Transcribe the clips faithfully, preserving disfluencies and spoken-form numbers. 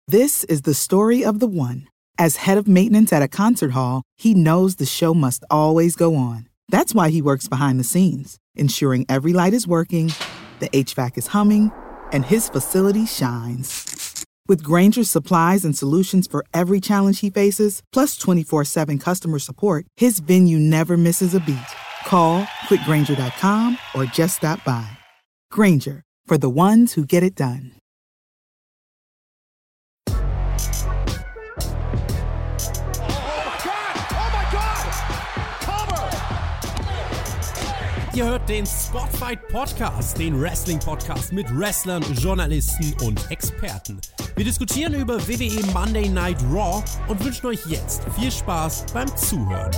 This is the story of the one. As head of maintenance at a concert hall, he knows the show must always go on. That's why he works behind the scenes, ensuring every light is working, the H V A C is humming, and his facility shines. With Grainger's supplies and solutions for every challenge he faces, plus twenty-four seven customer support, his venue never misses a beat. Call quick grainger dot com or just stop by. Grainger, for the ones who get it done. Ihr hört den Spotfight Podcast, den Wrestling-Podcast mit Wrestlern, Journalisten und Experten. Wir diskutieren über W W E Monday Night Raw und wünschen euch jetzt viel Spaß beim Zuhören.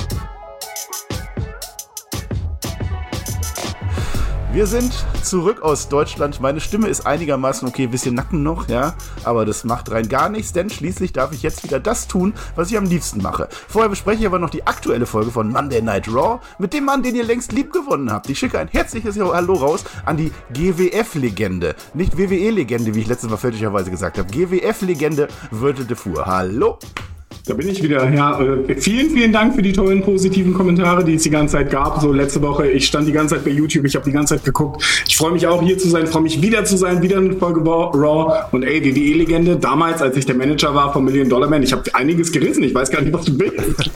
Wir sind zurück aus Deutschland. Meine Stimme ist einigermaßen okay, ein bisschen Nacken noch, ja, aber das macht rein gar nichts, denn schließlich darf ich jetzt wieder das tun, was ich am liebsten mache. Vorher bespreche ich aber noch die aktuelle Folge von Monday Night Raw mit dem Mann, den ihr längst lieb gewonnen habt. Ich schicke ein herzliches Hallo raus an die G W F-Legende, nicht W W E-Legende, wie ich letztes Mal fälschlicherweise gesagt habe. G W F-Legende Virgil Defour. Hallo! Da bin ich wieder. Ja, äh, vielen, vielen Dank für die tollen positiven Kommentare, die es die ganze Zeit gab. So letzte Woche, ich stand die ganze Zeit bei YouTube, ich habe die ganze Zeit geguckt. Ich freue mich auch, hier zu sein, freue mich wieder zu sein, wieder eine Folge Raw. Und ey, W W E-Legende, damals, als ich der Manager war von Million Dollar Man, ich habe einiges gerissen, ich weiß gar nicht, was du willst.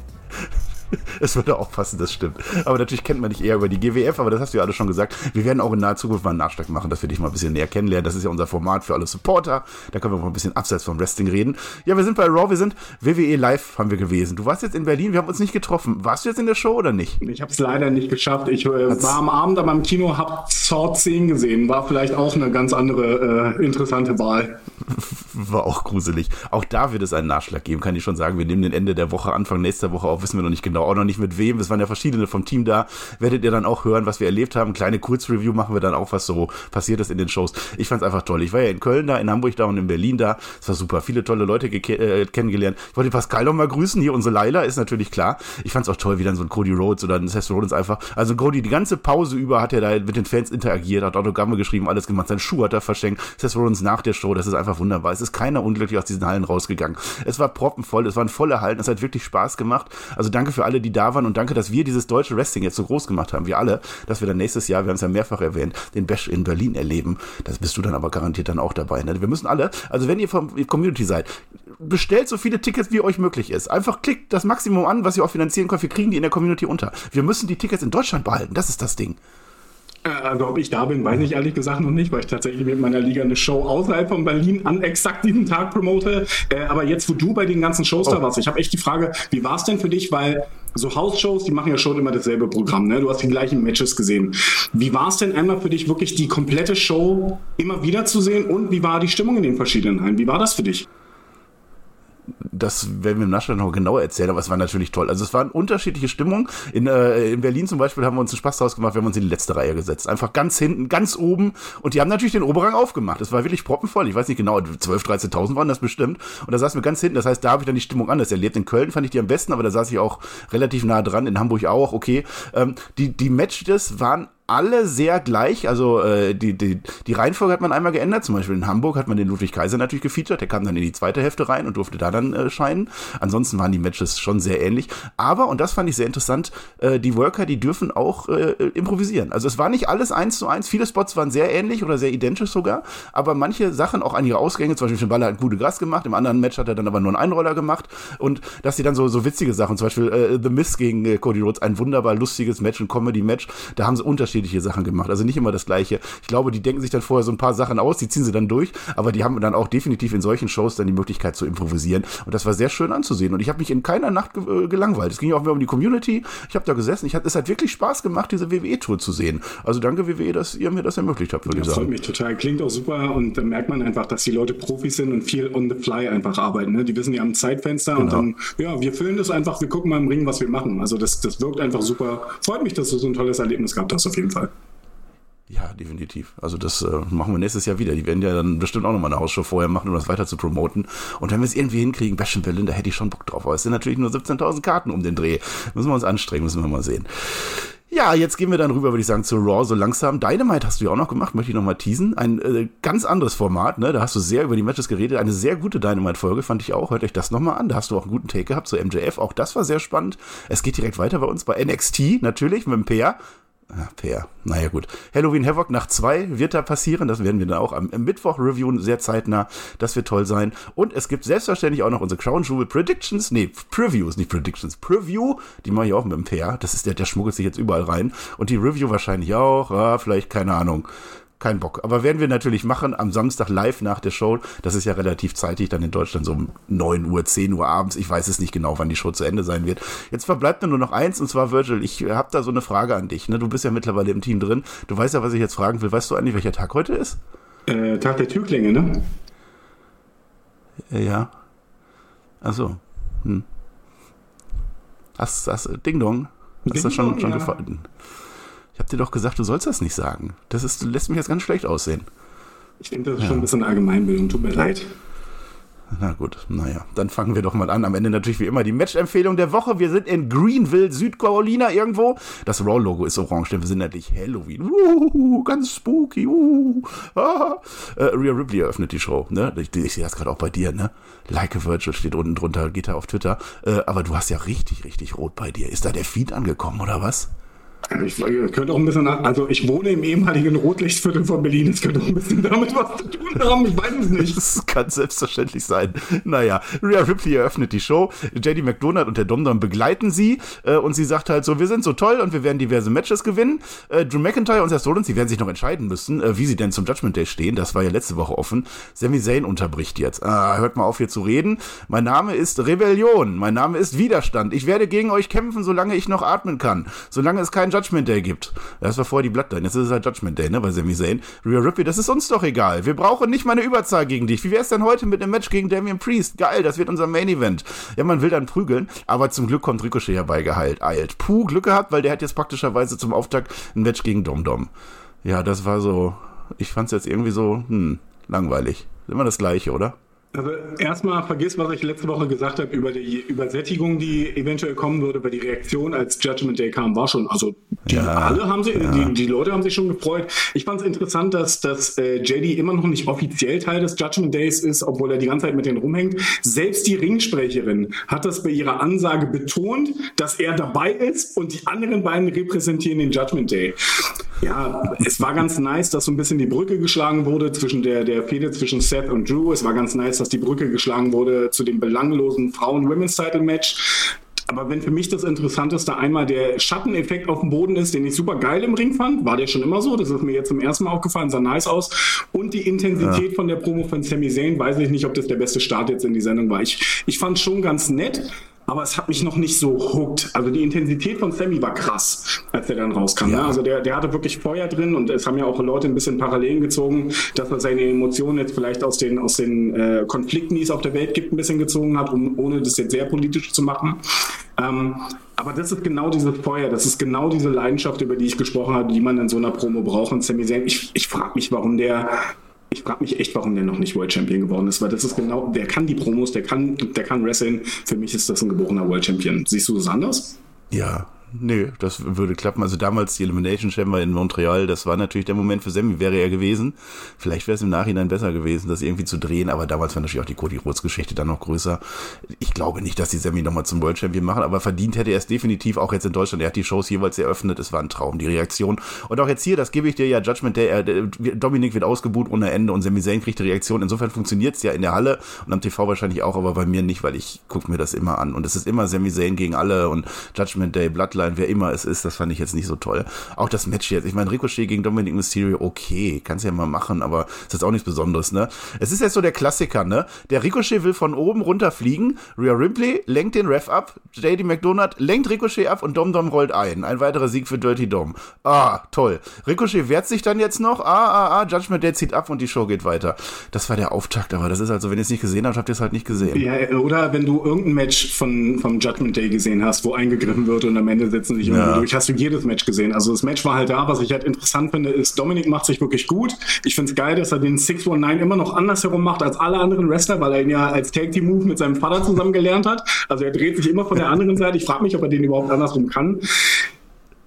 Es würde auch passen, das stimmt. Aber natürlich kennt man dich eher über die G W F, aber das hast du ja alles schon gesagt. Wir werden auch in naher Zukunft mal einen Nachschlag machen, dass wir dich mal ein bisschen näher kennenlernen. Das ist ja unser Format für alle Supporter. Da können wir mal ein bisschen abseits vom Wrestling reden. Ja, wir sind bei Raw, wir sind W W E Live haben wir gewesen. Du warst jetzt in Berlin, wir haben uns nicht getroffen. Warst du jetzt in der Show oder nicht? Ich habe es leider nicht geschafft. Ich äh, war am Abend aber im Kino, habe Saw zehn gesehen. War vielleicht auch eine ganz andere, äh, interessante Wahl. War auch gruselig. Auch da wird es einen Nachschlag geben, kann ich schon sagen. Wir nehmen den Ende der Woche, Anfang nächster Woche auf, wissen wir noch nicht genau, auch noch nicht mit wem. Es waren ja verschiedene vom Team da. Werdet ihr dann auch hören, was wir erlebt haben. Kleine Kurzreview machen wir dann auch, was so passiert ist in den Shows. Ich fand's einfach toll. Ich war ja in Köln da, in Hamburg da und in Berlin da. Es war super. Viele tolle Leute ge- äh, kennengelernt. Ich wollte den Pascal noch mal grüßen. Hier unsere Laila ist natürlich klar. Ich fand's auch toll, wie dann so ein Cody Rhodes oder ein Seth Rollins einfach. Also Cody, die ganze Pause über hat er da mit den Fans interagiert, hat Autogramme geschrieben, alles gemacht. Seinen Schuh hat er verschenkt. Seth Rollins nach der Show. Das ist einfach wunderbar. Es ist keiner unglücklich aus diesen Hallen rausgegangen. Es war proppenvoll. Es waren volle Hallen. Es hat wirklich Spaß gemacht. Also danke für alle, die da waren und danke, dass wir dieses deutsche Wrestling jetzt so groß gemacht haben, wir alle, dass wir dann nächstes Jahr, wir haben es ja mehrfach erwähnt, den Bash in Berlin erleben. Das bist du dann aber garantiert dann auch dabei. Ne? Wir müssen alle, also wenn ihr vom Community seid, bestellt so viele Tickets, wie euch möglich ist. Einfach klickt das Maximum an, was ihr auch finanzieren könnt. Wir kriegen die in der Community unter. Wir müssen die Tickets in Deutschland behalten. Das ist das Ding. Also ob ich da bin, weiß ich ehrlich gesagt noch nicht, weil ich tatsächlich mit meiner Liga eine Show außerhalb von Berlin an exakt diesem Tag promote. Äh, aber jetzt, wo du bei den ganzen Shows oh. da warst, ich habe echt die Frage, wie war es denn für dich, weil so House-Shows, die machen ja schon immer dasselbe Programm, ne? Du hast die gleichen Matches gesehen. Wie war es denn einmal für dich, wirklich die komplette Show immer wieder zu sehen und wie war die Stimmung in den verschiedenen Hallen? Wie war das für dich? Das werden wir im Nachhinein noch genauer erzählen, aber es war natürlich toll. Also es waren unterschiedliche Stimmungen. In, äh, in Berlin zum Beispiel haben wir uns einen Spaß draus gemacht, wir haben uns in die letzte Reihe gesetzt. Einfach ganz hinten, ganz oben. Und die haben natürlich den Oberrang aufgemacht. Es war wirklich proppenvoll. Ich weiß nicht genau, zwölftausend, dreizehntausend waren das bestimmt. Und da saßen wir ganz hinten. Das heißt, da habe ich dann die Stimmung anders erlebt. In Köln fand ich die am besten, aber da saß ich auch relativ nah dran. In Hamburg auch, okay. Ähm, die, die Matches waren alle sehr gleich, also äh, die, die, die Reihenfolge hat man einmal geändert, zum Beispiel in Hamburg hat man den Ludwig Kaiser natürlich gefeatured, der kam dann in die zweite Hälfte rein und durfte da dann äh, scheinen, ansonsten waren die Matches schon sehr ähnlich, aber, und das fand ich sehr interessant, äh, die Worker, die dürfen auch äh, improvisieren, also es war nicht alles eins zu eins, viele Spots waren sehr ähnlich oder sehr identisch sogar, aber manche Sachen, auch einige Ausgänge, zum Beispiel Schimbala hat gute Gras gemacht, im anderen Match hat er dann aber nur einen Einroller gemacht und dass sie dann so, so witzige Sachen, zum Beispiel äh, The Miz gegen äh, Cody Rhodes, ein wunderbar lustiges Match, ein Comedy-Match, da haben sie unterschiedliche Sachen gemacht, also nicht immer das Gleiche. Ich glaube, die denken sich dann vorher so ein paar Sachen aus, die ziehen sie dann durch, aber die haben dann auch definitiv in solchen Shows dann die Möglichkeit zu improvisieren und das war sehr schön anzusehen und ich habe mich in keiner Nacht ge- gelangweilt. Es ging auch mehr um die Community, ich habe da gesessen, ich hat, es hat wirklich Spaß gemacht, diese W W E-Tour zu sehen. Also danke W W E, dass ihr mir das ermöglicht habt, würde ja, ich sagen. Das freut mich total, klingt auch super und da merkt man einfach, dass die Leute Profis sind und viel on the fly einfach arbeiten. Ne? Die wissen, die haben ein Zeitfenster genau. Und dann, ja, wir füllen das einfach, wir gucken mal im Ring, was wir machen. Also das, das wirkt einfach super. Freut mich, dass du so ein tolles Erlebnis gehabt hast, auf jeden Fall. Ja, definitiv. Also das äh, machen wir nächstes Jahr wieder. Die werden ja dann bestimmt auch nochmal eine Hausshow vorher machen, um das weiter zu promoten. Und wenn wir es irgendwie hinkriegen, Bash in Berlin, da hätte ich schon Bock drauf. Aber es sind natürlich nur siebzehntausend Karten um den Dreh. Müssen wir uns anstrengen, müssen wir mal sehen. Ja, jetzt gehen wir dann rüber, würde ich sagen, zu Raw so langsam. Dynamite hast du ja auch noch gemacht, möchte ich noch mal teasen. Ein äh, ganz anderes Format, ne? Da hast du sehr über die Matches geredet. Eine sehr gute Dynamite-Folge, fand ich auch. Hört euch das nochmal an. Da hast du auch einen guten Take gehabt zu M J F. Auch das war sehr spannend. Es geht direkt weiter bei uns bei N X T, natürlich, mit dem Peer. Ah, Peer, naja gut. Halloween Havoc nach zwei wird da passieren. Das werden wir dann auch am, am Mittwoch reviewen, sehr zeitnah. Das wird toll sein. Und es gibt selbstverständlich auch noch unsere Crown Jewel Predictions. Nee, Previews, nicht Predictions. Preview, die mache ich auch mit dem Peer. Das ist der, der schmuggelt sich jetzt überall rein. Und die Review wahrscheinlich auch. Ah, vielleicht, keine Ahnung. Kein Bock. Aber werden wir natürlich machen am Samstag live nach der Show. Das ist ja relativ zeitig dann in Deutschland, so um neun Uhr, zehn Uhr abends. Ich weiß es nicht genau, wann die Show zu Ende sein wird. Jetzt verbleibt mir nur noch eins, und zwar Virgil, ich habe da so eine Frage an dich. Ne? Du bist ja mittlerweile im Team drin. Du weißt ja, was ich jetzt fragen will. Weißt du eigentlich, welcher Tag heute ist? Äh, Tag der Türklinge, ne? Ja. Ach so. Hm. Hast, hast, Ding Dong. Hast Ding das schon, Dong, schon ja. gefallen? Ich hab dir doch gesagt, du sollst das nicht sagen. Das ist, du lässt mich jetzt ganz schlecht aussehen. Ich finde, das ist Ja. schon ein bisschen Allgemeinbildung. Tut mir leid. Na gut, naja, dann fangen wir doch mal an. Am Ende natürlich wie immer die Match-Empfehlung der Woche. Wir sind in Greenville, Südcarolina irgendwo. Das Raw-Logo ist orange, denn wir sind natürlich Halloween. Uh, ganz spooky. Uh, ah. äh, Rhea Ripley eröffnet die Show. Ne? Ich, ich sehe das gerade auch bei dir. Ne? Like a Virgil steht unten drunter, geht da auf Twitter. Äh, aber du hast ja richtig, richtig rot bei dir. Ist da der Feed angekommen oder was? Ich könnte auch ein bisschen nach, also ich wohne im ehemaligen Rotlichtviertel von Berlin, es könnte auch ein bisschen damit was zu tun haben, ich weiß es nicht. Das kann selbstverständlich sein. Naja, Rhea Ripley eröffnet die Show, J D McDonald und der Dom-Dom begleiten sie äh, und sie sagt halt so, wir sind so toll und wir werden diverse Matches gewinnen. Äh, Drew McIntyre und Seth Rollins, die werden sich noch entscheiden müssen, äh, wie sie denn zum Judgment Day stehen, das war ja letzte Woche offen. Sami Zayn unterbricht jetzt. Ah, hört mal auf hier zu reden. Mein Name ist Rebellion, mein Name ist Widerstand. Ich werde gegen euch kämpfen, solange ich noch atmen kann, solange es kein Judgment Day gibt. Das war vorher die Bloodline, jetzt ist es halt Judgment Day, ne, bei Sami Zayn. Rhea Ripley, das ist uns doch egal. Wir brauchen nicht mal eine Überzahl gegen dich. Wie wär's denn heute mit einem Match gegen Damian Priest? Geil, das wird unser Main Event. Ja, man will dann prügeln, aber zum Glück kommt Ricochet herbeigeheilt, eilt. Puh, Glück gehabt, weil der hat jetzt praktischerweise zum Auftakt ein Match gegen Dom-Dom. Ja, das war so, ich fand's jetzt irgendwie so, hm, langweilig. Ist immer das Gleiche, oder? Also erstmal vergiss, was ich letzte Woche gesagt habe über die Übersättigung, die eventuell kommen würde, weil die Reaktion, als Judgment Day kam, war schon, also die Ja, alle haben sich, ja. die, die Leute haben sich schon gefreut. Ich fand es interessant, dass, dass äh, J D immer noch nicht offiziell Teil des Judgment Days ist, obwohl er die ganze Zeit mit denen rumhängt. Selbst die Ringsprecherin hat das bei ihrer Ansage betont, dass er dabei ist und die anderen beiden repräsentieren den Judgment Day. Ja, es war ganz nice, dass so ein bisschen die Brücke geschlagen wurde zwischen der, der Fehde zwischen Seth und Drew. Es war ganz nice, dass die Brücke geschlagen wurde zu dem belanglosen Frauen-Women's-Title-Match. Aber wenn für mich das Interessanteste einmal der Schatteneffekt auf dem Boden ist, den ich super geil im Ring fand, war der schon immer so, das ist mir jetzt zum ersten Mal aufgefallen, sah nice aus. Und die Intensität ja. von der Promo von Sami Zayn, weiß ich nicht, ob das der beste Start jetzt in die Sendung war. Ich, ich fand es schon ganz nett, aber es hat mich noch nicht so hooked. Also die Intensität von Sami war krass, als der dann rauskam. Ja. Ne? Also der, der hatte wirklich Feuer drin und es haben ja auch Leute ein bisschen Parallelen gezogen, dass er seine Emotionen jetzt vielleicht aus den, aus den äh, Konflikten, die es auf der Welt gibt, ein bisschen gezogen hat, um, ohne das jetzt sehr politisch zu machen. Ähm, aber das ist genau dieses Feuer, das ist genau diese Leidenschaft, über die ich gesprochen habe, die man in so einer Promo braucht. Und Sami Zayn, ich, ich frage mich, warum der... Ich frage mich echt, warum der noch nicht World Champion geworden ist, weil das ist genau, der kann die Promos, der kann, der kann wrestlen. Für mich ist das ein geborener World Champion. Siehst du das anders? Ja, nö, das würde klappen. Also damals die Elimination Chamber in Montreal, das war natürlich der Moment für Sami, wäre er gewesen. Vielleicht wäre es im Nachhinein besser gewesen, das irgendwie zu drehen, aber damals war natürlich auch die Cody Rhodes Geschichte dann noch größer. Ich glaube nicht, dass die Sami nochmal zum World Champion machen, aber verdient hätte er es definitiv, auch jetzt in Deutschland. Er hat die Shows jeweils eröffnet, es war ein Traum, die Reaktion. Und auch jetzt hier, das gebe ich dir ja, Judgment Day, äh, Dominik wird ausgebuht ohne Ende und Sami Zayn kriegt die Reaktion. Insofern funktioniert es ja in der Halle und am T V wahrscheinlich auch, aber bei mir nicht, weil ich gucke mir das immer an. Und es ist immer Sami Zayn gegen alle und Judgment Day, Bloodline, wer immer es ist, das fand ich jetzt nicht so toll. Auch das Match jetzt, ich meine, Ricochet gegen Dominic Mysterio, okay, kannst ja mal machen, aber ist jetzt auch nichts Besonderes, ne? Es ist jetzt so der Klassiker, ne? Der Ricochet will von oben runterfliegen, Rhea Ripley lenkt den Ref ab, J D McDonald lenkt Ricochet ab und Dom Dom rollt ein. Ein weiterer Sieg für Dirty Dom. Ah, toll. Ricochet wehrt sich dann jetzt noch, ah, ah, ah, Judgment Day zieht ab und die Show geht weiter. Das war der Auftakt, aber das ist halt so, wenn ihr es nicht gesehen habt, habt ihr es halt nicht gesehen. Ja, oder wenn du irgendein Match von, vom Judgment Day gesehen hast, wo eingegriffen wird und am Ende sitzen sich Ja. durch, hast du jedes Match gesehen. Also das Match war halt da. Was ich halt interessant finde, ist, Dominik macht sich wirklich gut. Ich finde es geil, dass er den six one nine immer noch andersherum macht als alle anderen Wrestler, weil er ihn ja als Tag-Team-Move mit seinem Vater zusammen gelernt hat. Also er dreht sich immer von der anderen Seite. Ich frage mich, ob er den überhaupt andersrum kann.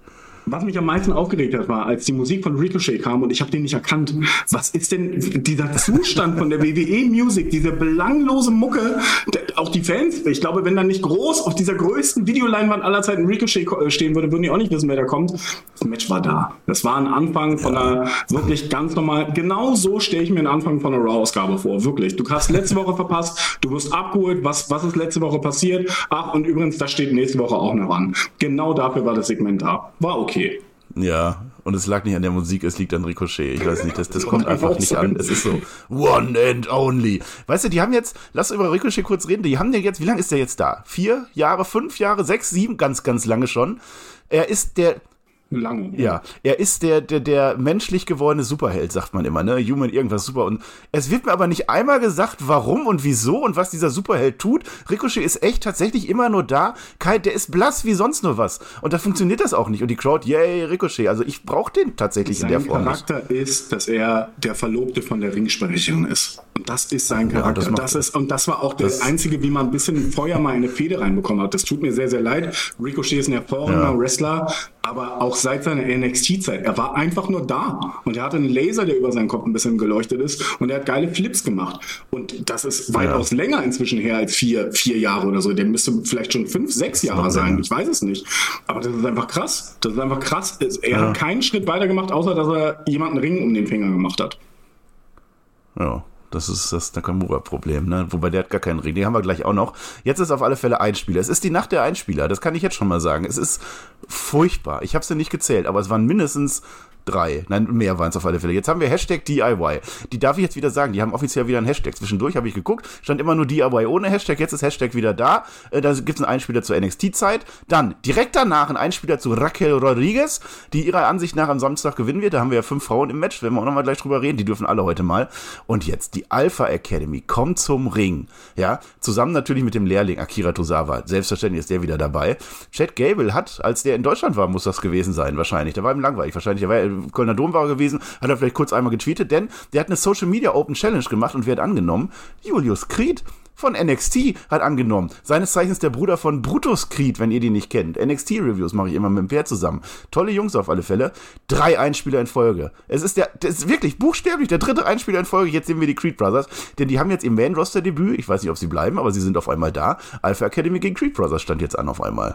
Was mich am meisten aufgeregt hat, war, als die Musik von Ricochet kam und ich habe den nicht erkannt. Was ist denn dieser Zustand von der W W E-Musik, diese belanglose Mucke, auch die Fans, ich glaube, wenn da nicht groß auf dieser größten Videoleinwand aller Zeiten Ricochet stehen würde, würden die auch nicht wissen, wer da kommt. Das Match war da. Das war ein Anfang von einer wirklich ganz normal, genau so stelle ich mir einen Anfang von einer Raw-Ausgabe vor, wirklich. Du hast letzte Woche verpasst, du wirst abgeholt, was, was ist letzte Woche passiert? Ach, und übrigens, da steht nächste Woche auch noch an. Genau dafür war das Segment da. War okay. Ja, und es lag nicht an der Musik, es liegt an Ricochet. Ich weiß nicht, das, das kommt einfach nicht an. Es ist so one and only. Weißt du, die haben jetzt, lass über Ricochet kurz reden, die haben den jetzt, wie lange ist der jetzt da? Vier Jahre, fünf Jahre, sechs, sieben, ganz, ganz lange schon. Er ist der... Lange. Ja, er ist der, der, der menschlich gewordene Superheld, sagt man immer, ne? Human irgendwas super. Und es wird mir aber nicht einmal gesagt, warum und wieso und was dieser Superheld tut. Ricochet ist echt tatsächlich immer nur da. Kein, der ist blass wie sonst nur was. Und da funktioniert das auch nicht. Und die Crowd, yay, Ricochet. Also ich brauche den tatsächlich sein in der Form. Sein Charakter nicht. ist, dass er der Verlobte von der Ringsprecherin ist. Und das ist sein Charakter. Ja, das, das ist, und das war auch das Einzige, wie man ein bisschen Feuer mal in eine Fehde reinbekommen hat. Das tut mir sehr, sehr leid. Ricochet ist ein hervorragender ja. Wrestler, aber auch seit seiner N X T-Zeit. Er war einfach nur da. Und er hatte einen Laser, der über seinen Kopf ein bisschen geleuchtet ist. Und er hat geile Flips gemacht. Und das ist weitaus ja. länger inzwischen her als vier, vier Jahre oder so. Der müsste vielleicht schon fünf, sechs Jahre sein. Ich weiß es nicht. Aber das ist einfach krass. Das ist einfach krass. Er ja. hat keinen Schritt weiter gemacht, außer dass er jemanden Ring um den Finger gemacht hat. Ja. Das ist das Nakamura-Problem, ne? Wobei der hat gar keinen Ring. Den haben wir gleich auch noch. Jetzt ist auf alle Fälle Einspieler. Es ist die Nacht der Einspieler. Das kann ich jetzt schon mal sagen. Es ist furchtbar. Ich habe sie nicht gezählt, aber es waren mindestens drei. Nein, mehr waren es auf alle Fälle. Jetzt haben wir Hashtag D I Y. Die darf ich jetzt wieder sagen. Die haben offiziell wieder einen Hashtag. Zwischendurch habe ich geguckt. Stand immer nur D I Y ohne Hashtag. Jetzt ist Hashtag wieder da. Äh, da gibt es einen Einspieler zur N X T-Zeit. Dann direkt danach ein Einspieler zu Raquel Rodriguez, die ihrer Ansicht nach am Samstag gewinnen wird. Da haben wir ja fünf Frauen im Match. Werden wir auch nochmal gleich drüber reden. Die dürfen alle heute mal. Und jetzt die Alpha Academy kommt zum Ring. Ja, zusammen natürlich mit dem Lehrling Akira Tozawa. Selbstverständlich ist der wieder dabei. Chad Gable hat, als der in Deutschland war, muss das gewesen sein wahrscheinlich. Da war ihm langweilig wahrscheinlich. Der war ja Kölner Dom war gewesen, hat er vielleicht kurz einmal getweetet, denn der hat eine Social Media Open Challenge gemacht und wird angenommen. Julius Creed von N X T hat angenommen. Seines Zeichens der Bruder von Brutus Creed, wenn ihr die nicht kennt. N X T-Reviews mache ich immer mit dem Pär zusammen. Tolle Jungs auf alle Fälle. Drei Einspieler in Folge. Es ist der, das ist wirklich buchstäblich der dritte Einspieler in Folge. Jetzt sehen wir die Creed Brothers, denn die haben jetzt im Main-Roster-Debüt, ich weiß nicht, ob sie bleiben, aber sie sind auf einmal da. Alpha Academy gegen Creed Brothers stand jetzt an auf einmal.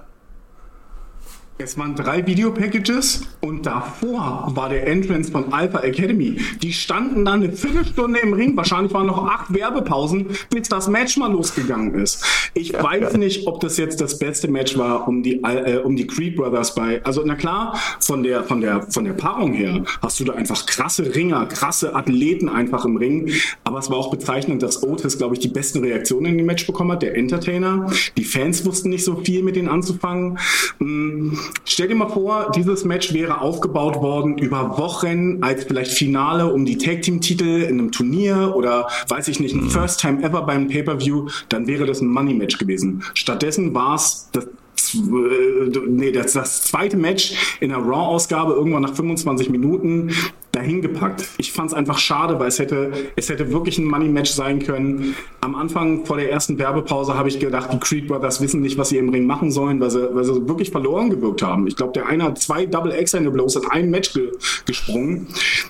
Es waren drei Videopackages und davor war der Entrance von Alpha Academy. Die standen dann eine Viertelstunde im Ring. Wahrscheinlich waren noch acht Werbepausen, bis das Match mal losgegangen ist. Ich ja, weiß ja. nicht, ob das jetzt das beste Match war, um die, äh, um die Creed Brothers bei. Also, na klar, von der, von der, von der Paarung her hast du da einfach krasse Ringer, krasse Athleten einfach im Ring. Aber es war auch bezeichnend, dass Otis, glaube ich, die besten Reaktionen in dem Match bekommen hat. Der Entertainer. Die Fans wussten nicht so viel mit denen anzufangen. Mm. Stell dir mal vor, dieses Match wäre aufgebaut worden über Wochen als vielleicht Finale um die Tag-Team-Titel in einem Turnier oder, weiß ich nicht, ein First Time Ever beim Pay-Per-View, dann wäre das ein Money-Match gewesen. Stattdessen war es das Nee, das, das zweite Match in der Raw-Ausgabe irgendwann nach fünfundzwanzig Minuten dahin gepackt. Ich fand es einfach schade, weil es hätte, es hätte wirklich ein Money-Match sein können. Am Anfang vor der ersten Werbepause habe ich gedacht, die Creed Brothers wissen nicht, was sie im Ring machen sollen, weil sie, weil sie wirklich verloren gewirkt haben. Ich glaube, der eine hat zwei Double Extended Blows in ein Match ge- gesprungen.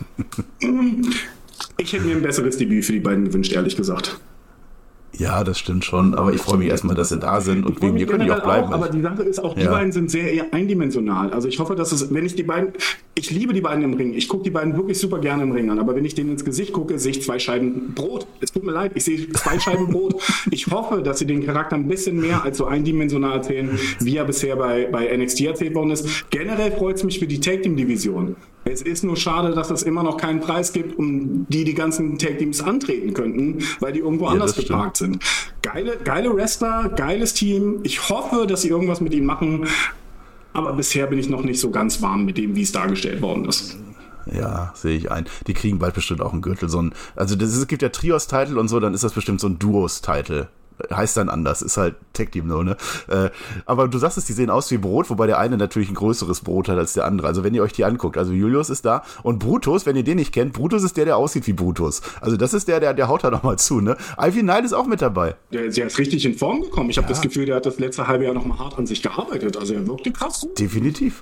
Ich hätte mir ein besseres Debüt für die beiden gewünscht, ehrlich gesagt. Ja, das stimmt schon, aber ich freue mich erstmal, dass sie da sind und wegen mir können die auch bleiben. Auch, aber die Sache ist auch, die ja. beiden sind sehr eher eindimensional. Also ich hoffe, dass es, wenn ich die beiden, ich liebe die beiden im Ring, ich gucke die beiden wirklich super gerne im Ring an, aber wenn ich denen ins Gesicht gucke, sehe ich zwei Scheiben Brot. Es tut mir leid, ich sehe zwei Scheiben Brot. Ich hoffe, dass sie den Charakter ein bisschen mehr als so eindimensional erzählen, wie er bisher bei, bei N X T erzählt worden ist. Generell freut es mich für die Tag-Team-Division. Es ist nur schade, dass es immer noch keinen Preis gibt, um die die ganzen Tag-Teams antreten könnten, weil die irgendwo ja, anders geparkt sind. Geile, geile Wrestler, geiles Team. Ich hoffe, dass sie irgendwas mit ihnen machen, aber bisher bin ich noch nicht so ganz warm mit dem, wie es dargestellt worden ist. Ja, sehe ich ein. Die kriegen bald bestimmt auch einen Gürtel. So ein, also das ist, es gibt ja Trios-Title und so, dann ist das bestimmt so ein Duos-Title. Heißt dann anders, ist halt Tag-Team nur, ne? Äh, aber du sagst es, die sehen aus wie Brot, wobei der eine natürlich ein größeres Brot hat als der andere. Also wenn ihr euch die anguckt, also Julius ist da und Brutus, wenn ihr den nicht kennt, Brutus ist der, der aussieht wie Brutus. Also das ist der, der, der haut da nochmal zu, ne? Ivy Knight ist auch mit dabei. Der, der ist richtig in Form gekommen. Ich ja. habe das Gefühl, der hat das letzte halbe Jahr nochmal hart an sich gearbeitet. Also er wirkte krass. Definitiv.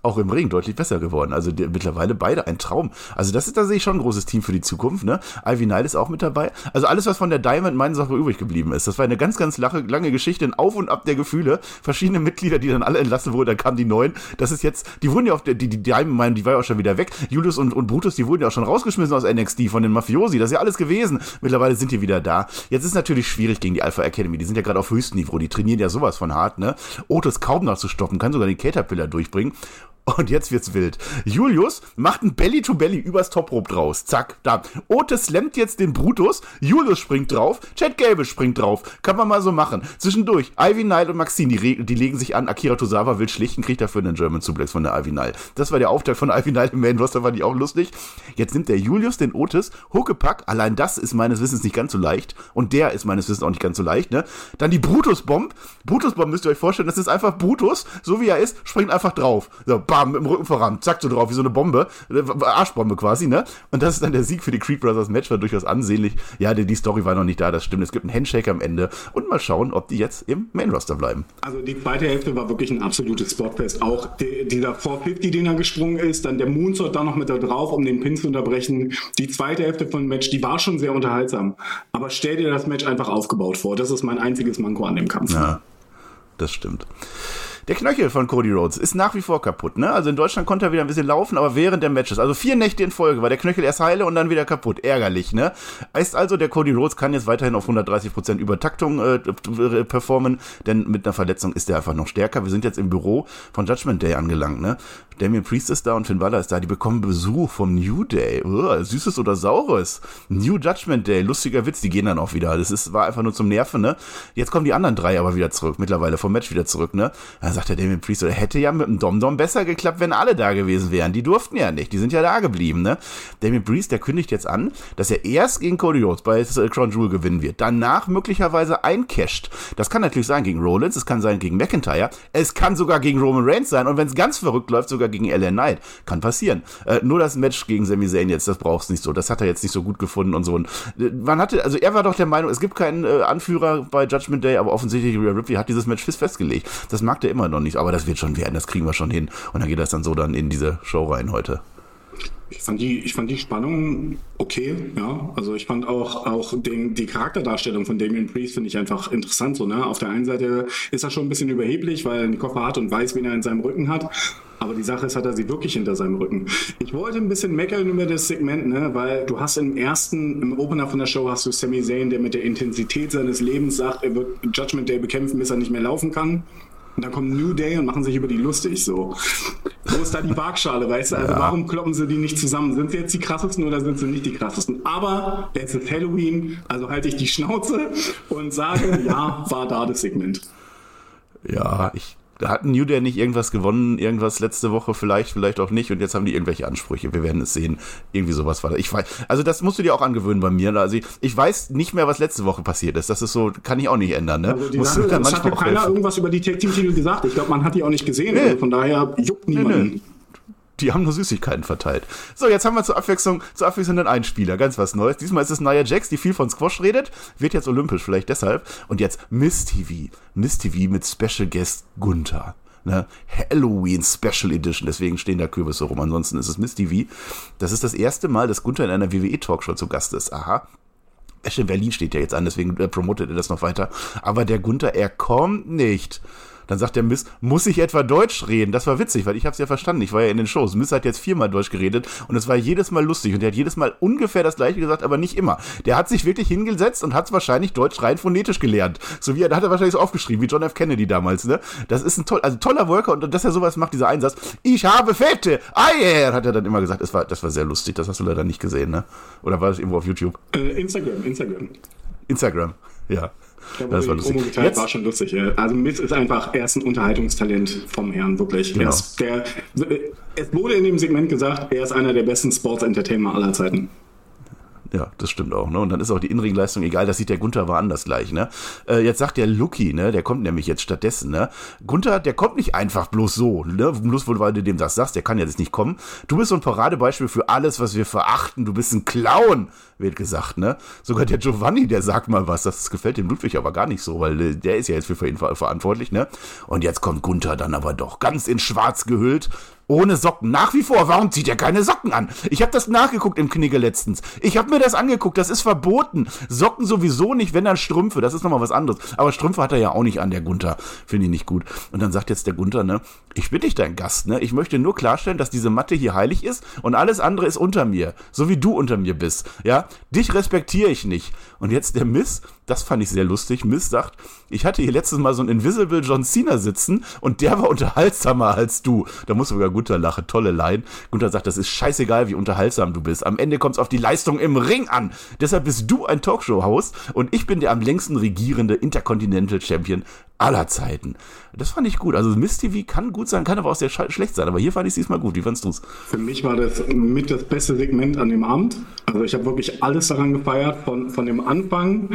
auch im Ring deutlich besser geworden. Also die, mittlerweile beide ein Traum. Also das ist, da sehe ich schon ein großes Team für die Zukunft, ne? Ivy Nile ist auch mit dabei. Also alles, was von der Diamond meinen Sache übrig geblieben ist. Das war eine ganz, ganz lange, lange Geschichte, ein Auf und Ab der Gefühle. Verschiedene Mitglieder, die dann alle entlassen wurden, dann kamen die neuen. Das ist jetzt, die wurden ja auf der, die, die Diamond meinen, die war ja auch schon wieder weg. Julius und, und Brutus, die wurden ja auch schon rausgeschmissen aus N X T von den Mafiosi. Das ist ja alles gewesen. Mittlerweile sind die wieder da. Jetzt ist es natürlich schwierig gegen die Alpha Academy. Die sind ja gerade auf höchstem Niveau. Die trainieren ja sowas von hart, ne? Otis kaum noch zu stoppen, kann sogar den Caterpillar durchbringen. Und jetzt wird's wild. Julius macht ein Belly-to-Belly übers Top-Rope draus. Zack, da. Otis slammt jetzt den Brutus. Julius springt drauf. Chad Gable springt drauf. Kann man mal so machen. Zwischendurch, Ivy Nile und Maxine, die, re- die legen sich an. Akira Tozawa will schlichten, kriegt dafür einen German Suplex von der Ivy Nile. Das war der Auftakt von Ivy Nile im Main Roster, fand ich auch lustig. Jetzt nimmt der Julius den Otis. Huckepack, allein das ist meines Wissens nicht ganz so leicht. Und der ist meines Wissens auch nicht ganz so leicht, ne? Dann die Brutus-Bomb. Brutus-Bomb müsst ihr euch vorstellen, das ist einfach Brutus, so wie er ist, springt einfach drauf. So, bam, mit dem Rücken voran, zack, so drauf, wie so eine Bombe, Arschbombe quasi, ne? Und das ist dann der Sieg für die Creed Brothers. Match war durchaus ansehnlich. Ja, die, die Story war noch nicht da, das stimmt. Es gibt einen Handshake am Ende und mal schauen, ob die jetzt im Main-Roster bleiben. Also die zweite Hälfte war wirklich ein absolutes Spotfest. Auch die, dieser vier fünfzig, den er gesprungen ist, dann der Moonsault da noch mit da drauf, um den Pin zu unterbrechen. Die zweite Hälfte von dem Match, die war schon sehr unterhaltsam. Aber stell dir das Match einfach aufgebaut vor. Das ist mein einziges Manko an dem Kampf. Ja, das stimmt. Der Knöchel von Cody Rhodes ist nach wie vor kaputt, ne? Also in Deutschland konnte er wieder ein bisschen laufen, aber während der Matches, also vier Nächte in Folge, war der Knöchel erst heile und dann wieder kaputt. Ärgerlich, ne? Heißt also, der Cody Rhodes kann jetzt weiterhin auf hundertdreißig Prozent Übertaktung äh, performen, denn mit einer Verletzung ist er einfach noch stärker. Wir sind jetzt im Büro von Judgment Day angelangt, ne? Damien Priest ist da und Finn Balor ist da. Die bekommen Besuch vom New Day. Oh, Süßes oder Saures. New Judgment Day. Lustiger Witz, die gehen dann auch wieder. Das ist, war einfach nur zum Nerven, ne? Jetzt kommen die anderen drei aber wieder zurück. Mittlerweile vom Match wieder zurück, ne? Dann sagt der Damien Priest, hätte ja mit dem Dom-Dom besser geklappt, wenn alle da gewesen wären. Die durften ja nicht. Die sind ja da geblieben, ne? Damien Priest, der kündigt jetzt an, dass er erst gegen Cody Rhodes bei Crown Jewel gewinnen wird. Danach möglicherweise eincasht. Das kann natürlich sein gegen Rollins, es kann sein gegen McIntyre, es kann sogar gegen Roman Reigns sein und wenn es ganz verrückt läuft, sogar gegen L A Knight. Kann passieren. Äh, nur das Match gegen Sami Zayn jetzt, das braucht's nicht so. Das hat er jetzt nicht so gut gefunden und so. Und, äh, man hatte, also er war doch der Meinung, es gibt keinen äh, Anführer bei Judgment Day, aber offensichtlich Rhea Ripley hat dieses Match festgelegt. Das mag der immer noch nicht, aber das wird schon werden, das kriegen wir schon hin. Und dann geht das dann so dann in diese Show rein heute. Ich fand die, ich fand die Spannung okay, ja. Also ich fand auch, auch den, die Charakterdarstellung von Damien Priest finde ich einfach interessant, so, ne. Auf der einen Seite ist er schon ein bisschen überheblich, weil er einen Koffer hat und weiß, wen er in seinem Rücken hat. Aber die Sache ist, hat er sie wirklich hinter seinem Rücken. Ich wollte ein bisschen meckern über das Segment, ne, weil du hast im ersten, im Opener von der Show hast du Sami Zayn, der mit der Intensität seines Lebens sagt, er wird Judgment Day bekämpfen, bis er nicht mehr laufen kann. Und dann kommt New Day und machen sich über die lustig, so. Wo ist da die Waagschale, weißt du? Also ja. Warum kloppen sie die nicht zusammen? Sind sie jetzt die krassesten oder sind sie nicht die krassesten? Aber jetzt ist Halloween, also halte ich die Schnauze und sage, ja, war da das Segment. Ja, ich... Hat New Day nicht irgendwas gewonnen, irgendwas letzte Woche vielleicht, vielleicht auch nicht und jetzt haben die irgendwelche Ansprüche, wir werden es sehen, irgendwie sowas war da. Ich weiß, also das musst du dir auch angewöhnen bei mir, also ich, ich weiß nicht mehr, was letzte Woche passiert ist, das ist so, kann ich auch nicht ändern, ne? Also die Sache, es hat ja keiner helfen. Irgendwas über die Tag-Team-Titel gesagt, ich glaube, man hat die auch nicht gesehen, nee. Also von daher juckt niemanden. Nee, nee. Die haben nur Süßigkeiten verteilt. So, jetzt haben wir zur Abwechslung, zur Abwechslung einen Einspieler, ganz was Neues. Diesmal ist es Nia Jax, die viel von Squash redet, wird jetzt olympisch, vielleicht deshalb. Und jetzt Miss T V. Miss T V mit Special Guest Gunther. Ne? Halloween Special Edition, deswegen stehen da Kürbisse rum. Ansonsten ist es Miss T V. Das ist das erste Mal, dass Gunther in einer W W E-Talkshow zu Gast ist. Aha. Bash in Berlin steht ja jetzt an, deswegen äh, promotet er das noch weiter. Aber der Gunther, er kommt nicht. Dann sagt der Miss, muss ich etwa Deutsch reden? Das war witzig, weil ich hab's ja verstanden. Ich war ja in den Shows. Miss hat jetzt viermal Deutsch geredet und es war jedes Mal lustig. Und der hat jedes Mal ungefähr das Gleiche gesagt, aber nicht immer. Der hat sich wirklich hingesetzt und hat's wahrscheinlich Deutsch rein phonetisch gelernt. So wie er, da hat er wahrscheinlich so aufgeschrieben, wie John F. Kennedy damals, ne? Das ist ein toll, also toller Worker und dass er sowas macht, dieser Einsatz. Ich habe Fette! Eier! Hat er dann immer gesagt. Das war, das war sehr lustig. Das hast du leider nicht gesehen, ne? Oder war das irgendwo auf YouTube? Äh, Instagram, Instagram. Instagram, ja. Ja, das war lustig. Jetzt war schon lustig. Ja. Also Miz ist einfach, er ist ein Unterhaltungstalent vom Herrn, wirklich. Genau. Ist der, es wurde in dem Segment gesagt, er ist einer der besten Sports-Entertainer aller Zeiten. Ja, das stimmt auch, ne? Und dann ist auch die Innenringleistung egal, das sieht der Gunther war anders gleich, ne? Äh, jetzt sagt der Lucky, ne? Der kommt nämlich jetzt stattdessen, ne? Gunther, der kommt nicht einfach bloß so, ne? Bloß, weil du dem das sagst, der kann jetzt nicht kommen. Du bist so ein Paradebeispiel für alles, was wir verachten. Du bist ein Clown, wird gesagt, ne? Sogar der Giovanni, der sagt mal was, das gefällt dem Ludwig aber gar nicht so, weil der ist ja jetzt für ihn ver- verantwortlich, ne? Und jetzt kommt Gunther dann aber doch ganz in schwarz gehüllt. Ohne Socken. Nach wie vor. Warum zieht er keine Socken an? Ich habe das nachgeguckt im Knigge letztens. Ich habe mir das angeguckt. Das ist verboten. Socken sowieso nicht, wenn dann Strümpfe. Das ist nochmal was anderes. Aber Strümpfe hat er ja auch nicht an, der Gunther. Finde ich nicht gut. Und dann sagt jetzt der Gunther, ne, ich bin nicht dein Gast, ne? Ich möchte nur klarstellen, dass diese Matte hier heilig ist und alles andere ist unter mir. So wie du unter mir bist. Ja? Dich respektiere ich nicht. Und jetzt der Miz, das fand ich sehr lustig. Miz sagt, ich hatte hier letztes Mal so einen Invisible John Cena sitzen und der war unterhaltsamer als du. Da muss sogar Gunther lachen. Tolle Line. Gunther sagt, das ist scheißegal, wie unterhaltsam du bist. Am Ende kommt es auf die Leistung im Ring an. Deshalb bist du ein Talkshow-Host und ich bin der am längsten regierende Intercontinental Champion aller Zeiten. Das fand ich gut. Also Miz T V kann gut sein, kann aber auch sehr sch- schlecht sein. Aber hier fand ich es diesmal gut. Wie fandst du's? Für mich war das mit das beste Segment an dem Abend. Also ich habe wirklich alles daran gefeiert. Von, von dem Anfang,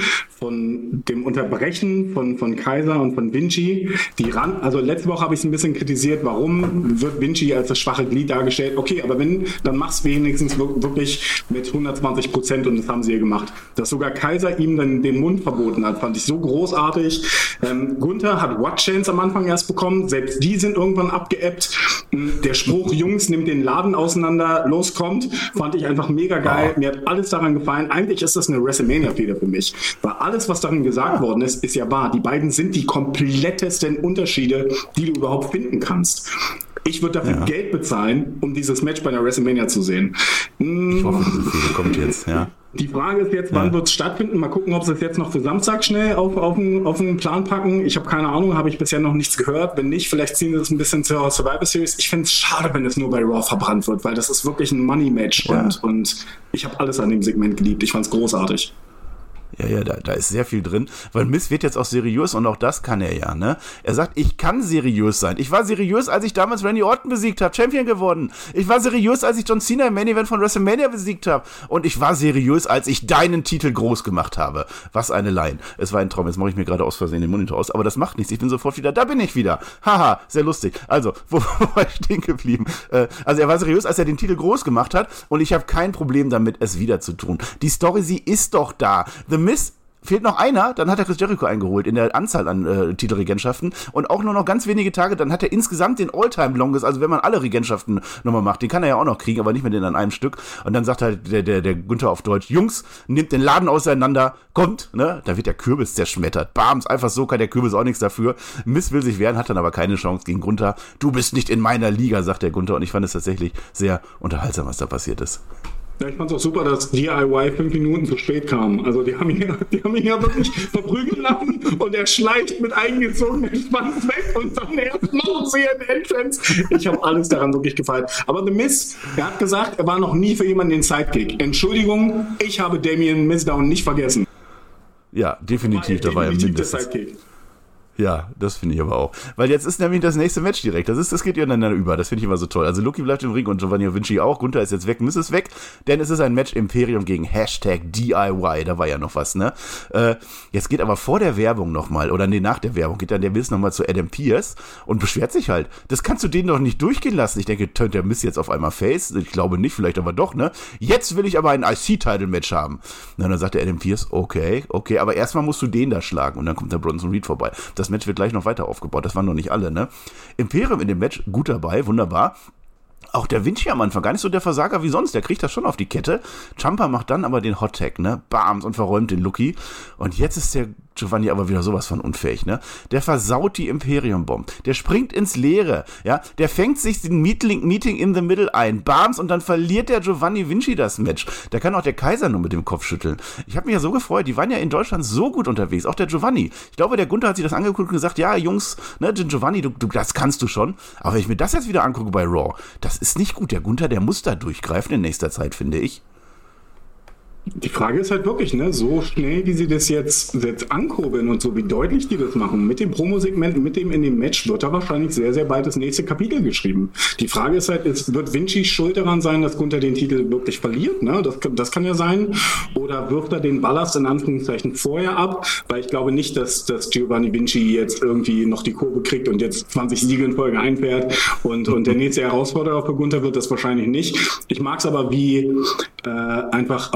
von dem Unterbrechen von, von Kaiser und von Vinci. Die ran, also letzte Woche habe ich es ein bisschen kritisiert. Warum wird Vinci als das schwache Glied dargestellt? Okay, aber wenn, dann mach's wenigstens wirklich mit hundertzwanzig Prozent und das haben sie hier gemacht. Dass sogar Kaiser ihm dann den Mund verboten hat, fand ich so großartig. Ähm, Gunther hat What Chance am Anfang erst bekommen, selbst die sind irgendwann abgeebbt. Der Spruch, Jungs, nimmt den Laden auseinander, los kommt, fand ich einfach mega geil. Mir hat alles daran gefallen. Eigentlich ist das eine WrestleMania-Fehler für mich. Weil alles, was darin gesagt worden ist, ist ja wahr. Die beiden sind die komplettesten Unterschiede, die du überhaupt finden kannst. Ich würde dafür ja. Geld bezahlen, um dieses Match bei der WrestleMania zu sehen. Ich hoffe, diese Fehler kommt jetzt, ja. Die Frage ist jetzt, wann ja. wird es stattfinden? Mal gucken, ob sie es jetzt noch für Samstag schnell auf, auf, den, auf den Plan packen. Ich habe keine Ahnung, habe ich bisher noch nichts gehört. Wenn nicht, vielleicht ziehen sie es ein bisschen zur Survivor Series. Ich finde es schade, wenn es nur bei Raw verbrannt wird, weil das ist wirklich ein Money-Match. Ja. Und, und ich habe alles an dem Segment geliebt. Ich fand es großartig. Ja, ja, da, da ist sehr viel drin, weil Miz wird jetzt auch seriös und auch das kann er ja, ne? Er sagt, ich kann seriös sein. Ich war seriös, als ich damals Randy Orton besiegt habe, Champion geworden. Ich war seriös, als ich John Cena im Main Event von WrestleMania besiegt habe. Und ich war seriös, als ich deinen Titel groß gemacht habe. Was eine Line. Es war ein Traum. Jetzt mache ich mir gerade aus Versehen den Monitor aus, aber das macht nichts. Ich bin sofort wieder, da bin ich wieder. Haha, sehr lustig. Also, wo war ich stehen geblieben? Äh, also, er war seriös, als er den Titel groß gemacht hat und ich habe kein Problem damit, es wieder zu tun. Die Story, sie ist doch da. The Miz fehlt noch einer, dann hat er Chris Jericho eingeholt in der Anzahl an äh, Titelregentschaften und auch nur noch ganz wenige Tage, dann hat er insgesamt den All-Time-Longest, also wenn man alle Regentschaften nochmal macht, den kann er ja auch noch kriegen, aber nicht mehr den an einem Stück und dann sagt halt der, der, der Gunther auf Deutsch, Jungs, nehmt den Laden auseinander, kommt, ne, da wird der Kürbis zerschmettert, bams, einfach so, kann der Kürbis auch nichts dafür, Miz will sich wehren, hat dann aber keine Chance gegen Gunther, du bist nicht in meiner Liga, sagt der Gunther und ich fand es tatsächlich sehr unterhaltsam, was da passiert ist. Ja, ich fand es auch super, dass D I Y fünf Minuten zu spät kam. Also die haben ihn ja, die haben ihn ja wirklich verprügeln lassen und er schleicht mit eingezogenem Schwanz weg und dann erst machen sie einen Entrance. Ich habe alles daran wirklich gefeiert. Aber The Miz, er hat gesagt, er war noch nie für jemanden den Sidekick. Entschuldigung, ich habe Damien Mizdown nicht vergessen. Ja, definitiv, da war er mindestens. Der Sidekick. Ja, das finde ich aber auch. Weil jetzt ist nämlich das nächste Match direkt. Das ist, das geht ineinander über. Das finde ich immer so toll. Also Lucky bleibt im Ring und Giovanni Vinci auch. Gunther ist jetzt weg, Miz ist weg. Denn es ist ein Match Imperium gegen Hashtag D I Y. Da war ja noch was, ne? Äh, jetzt geht aber vor der Werbung nochmal, oder nee, nach der Werbung, geht dann der Miz nochmal zu Adam Pearce und beschwert sich halt. Das kannst du denen doch nicht durchgehen lassen. Ich denke, tönt der Miz jetzt auf einmal Face? Ich glaube nicht, vielleicht aber doch, ne? Jetzt will ich aber ein I C-Title-Match haben. Na, dann sagt der Adam Pearce, okay, okay, aber erstmal musst du den da schlagen. Und dann kommt der Bronson Reed vorbei. Das Match wird gleich noch weiter aufgebaut. Das waren noch nicht alle, ne? Imperium in dem Match, gut dabei, wunderbar. Auch der Vinci am Anfang, gar nicht so der Versager wie sonst, der kriegt das schon auf die Kette. Ciampa macht dann aber den Hot Tag, ne? Bams und verräumt den Lucky. Und jetzt ist der Giovanni aber wieder sowas von unfähig, ne? Der versaut die Imperium-Bomb. Der springt ins Leere, ja? Der fängt sich den Meeting, Meeting in the Middle ein. Bams und dann verliert der Giovanni Vinci das Match. Da kann auch der Kaiser nur mit dem Kopf schütteln. Ich habe mich ja so gefreut, die waren ja in Deutschland so gut unterwegs, auch der Giovanni. Ich glaube, der Gunther hat sich das angeguckt und gesagt, ja, Jungs, ne, den Giovanni, du, du, das kannst du schon. Aber wenn ich mir das jetzt wieder angucke bei Raw, das ist nicht gut. Der Gunther, der muss da durchgreifen in nächster Zeit, finde ich. Die Frage ist halt wirklich, ne, so schnell, wie sie das jetzt, jetzt ankurbeln und so, wie deutlich die das machen, mit dem Promosegment, mit dem in dem Match, wird da wahrscheinlich sehr, sehr bald das nächste Kapitel geschrieben. Die Frage ist halt, ist, wird Vinci schuld daran sein, dass Gunther den Titel wirklich verliert, ne? Das, das kann ja sein. Oder wirft er den Ballast in Anführungszeichen vorher ab? Weil ich glaube nicht, dass, dass Giovanni Vinci jetzt irgendwie noch die Kurve kriegt und jetzt zwanzig Siege in Folge einfährt und, und der nächste Herausforderer für Gunther wird das wahrscheinlich nicht. Ich mag es aber, wie äh, einfach auch die Wichtigkeit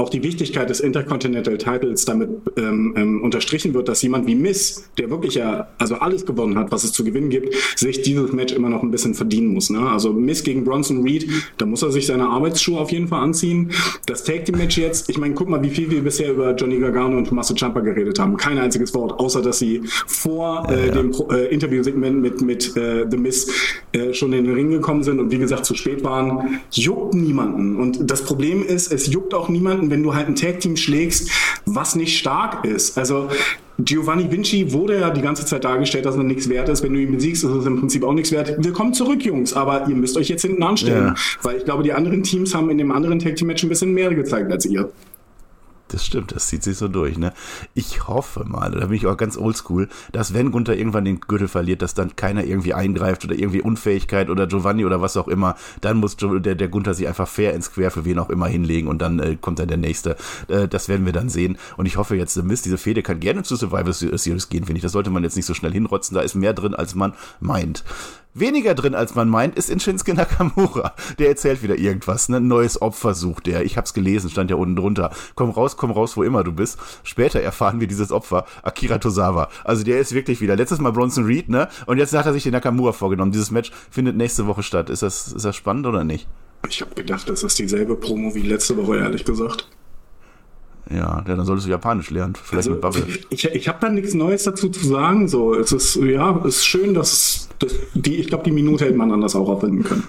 Wichtigkeit des Intercontinental Titles damit ähm, ähm, unterstrichen wird, dass jemand wie Miz, der wirklich ja also alles gewonnen hat, was es zu gewinnen gibt, sich dieses Match immer noch ein bisschen verdienen muss. Ne? Also Miz gegen Bronson Reed, da muss er sich seine Arbeitsschuhe auf jeden Fall anziehen. Das Tag Team Match jetzt, ich meine, guck mal, wie viel wir bisher über Johnny Gargano und Tommaso Ciampa geredet haben. Kein einziges Wort, außer dass sie vor äh, ja, ja. dem äh, Interviewsegment mit, mit äh, The Miz äh, schon in den Ring gekommen sind und wie gesagt zu spät waren. Juckt niemanden. Und das Problem ist, es juckt auch niemanden, wenn du halt ein Tag Team schlägst, was nicht stark ist. Also Giovanni Vinci wurde ja die ganze Zeit dargestellt, dass er nichts wert ist. Wenn du ihn besiegst, ist es im Prinzip auch nichts wert. Willkommen zurück, Jungs, aber ihr müsst euch jetzt hinten anstellen. Ja. Weil ich glaube, die anderen Teams haben in dem anderen Tag-Team-Match ein bisschen mehr gezeigt als ihr. Das stimmt, das zieht sich so durch, ne? Ich hoffe mal, da bin ich auch ganz oldschool, dass wenn Gunther irgendwann den Gürtel verliert, dass dann keiner irgendwie eingreift oder irgendwie Unfähigkeit oder Giovanni oder was auch immer, dann muss der, der Gunther sich einfach fair ins Quer für wen auch immer hinlegen und dann äh, kommt dann der Nächste. Äh, das werden wir dann sehen und ich hoffe jetzt, Mist, diese Fehde kann gerne zu Survivor Series gehen, finde ich. Das sollte man jetzt nicht so schnell hinrotzen, da ist mehr drin, als man meint. Weniger drin, als man meint, ist in Shinsuke Nakamura. Der erzählt wieder irgendwas, ne? Ein neues Opfer sucht der. Ich hab's gelesen, stand ja unten drunter. Komm raus, komm raus, wo immer du bist. Später erfahren wir dieses Opfer, Akira Tozawa. Also der ist wirklich wieder. Letztes Mal Bronson Reed, ne? Und jetzt hat er sich den Nakamura vorgenommen. Dieses Match findet nächste Woche statt. Ist das, ist das spannend oder nicht? Ich habe gedacht, das ist dieselbe Promo wie letzte Woche, ehrlich gesagt. Ja, dann solltest du Japanisch lernen, vielleicht also, mit Bubble. Ich, ich habe da nichts Neues dazu zu sagen. So, es ist ja, es ist schön, dass, dass die, ich glaube, die Minute hätte man anders auch aufwenden können.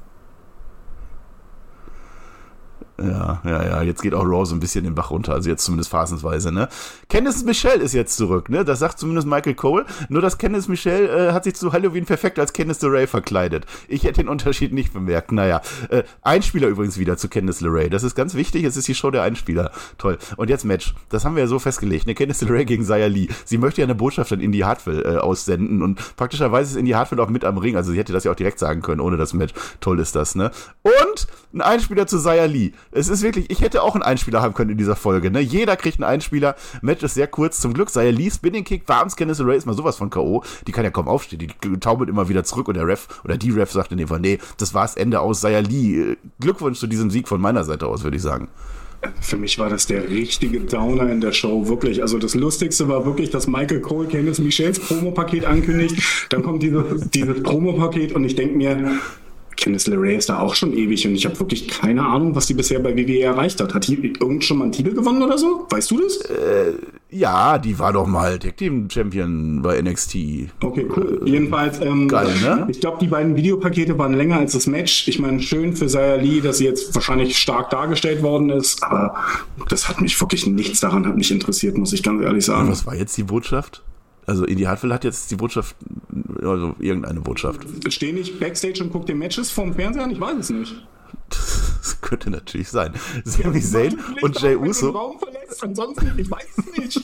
Ja, ja, ja, jetzt geht auch Raw so ein bisschen den Bach runter, also jetzt zumindest phasenweise, ne? Candice Michelle ist jetzt zurück, ne? Das sagt zumindest Michael Cole, nur dass Candice Michelle äh, hat sich zu Halloween perfekt als Candice LeRae verkleidet. Ich hätte den Unterschied nicht bemerkt, naja. Äh, Einspieler übrigens wieder zu Candice LeRae, das ist ganz wichtig, es ist die Show der Einspieler. Toll. Und jetzt Match, das haben wir ja so festgelegt, ne? Candice LeRae gegen Xia Li. Sie möchte ja eine Botschaft an Indy Hartwell äh, aussenden und praktischerweise ist Indy Hartwell auch mit am Ring, also sie hätte das ja auch direkt sagen können, ohne das Match. Toll ist das, ne? Und ein Einspieler zu Xia Li. Es ist wirklich, ich hätte auch einen Einspieler haben können in dieser Folge, ne? Jeder kriegt einen Einspieler. Match ist sehr kurz. Zum Glück Xia Li, Spinning Kick, warms, Candice LeRae ist mal sowas von K O. Die kann ja kaum aufstehen. Die taumelt immer wieder zurück und der Ref, oder die Ref sagt in dem Fall, nee, das war's, Ende aus. Xia Li, Glückwunsch zu diesem Sieg von meiner Seite aus, würde ich sagen. Für mich war das der richtige Downer in der Show, wirklich. Also das Lustigste war wirklich, dass Michael Cole Candice Michelles Promo-Paket ankündigt. Dann kommt dieses, dieses Promo-Paket und ich denke mir, Candice LeRae ist da auch schon ewig und ich habe wirklich keine Ahnung, was die bisher bei W W E erreicht hat. Hat die irgend schon mal einen Titel gewonnen oder so? Weißt du das? Äh, ja, die war doch mal Tag Team Champion bei N X T. Okay, cool. Äh, Jedenfalls, ähm, geil, ne? Ich glaube, die beiden Videopakete waren länger als das Match. Ich meine, schön für Xia Li, dass sie jetzt wahrscheinlich stark dargestellt worden ist, aber das hat mich wirklich nichts daran hat mich interessiert, muss ich ganz ehrlich sagen. Und was war jetzt die Botschaft? Also Indy Hartwell hat jetzt die Botschaft, also irgendeine Botschaft. Steh nicht Backstage und guck dir Matches vom Fernseher an? Ich weiß es nicht. Das könnte natürlich sein. Sami Zayn und Jey Uso. Den Raum verlässt. Ansonsten, ich weiß es nicht.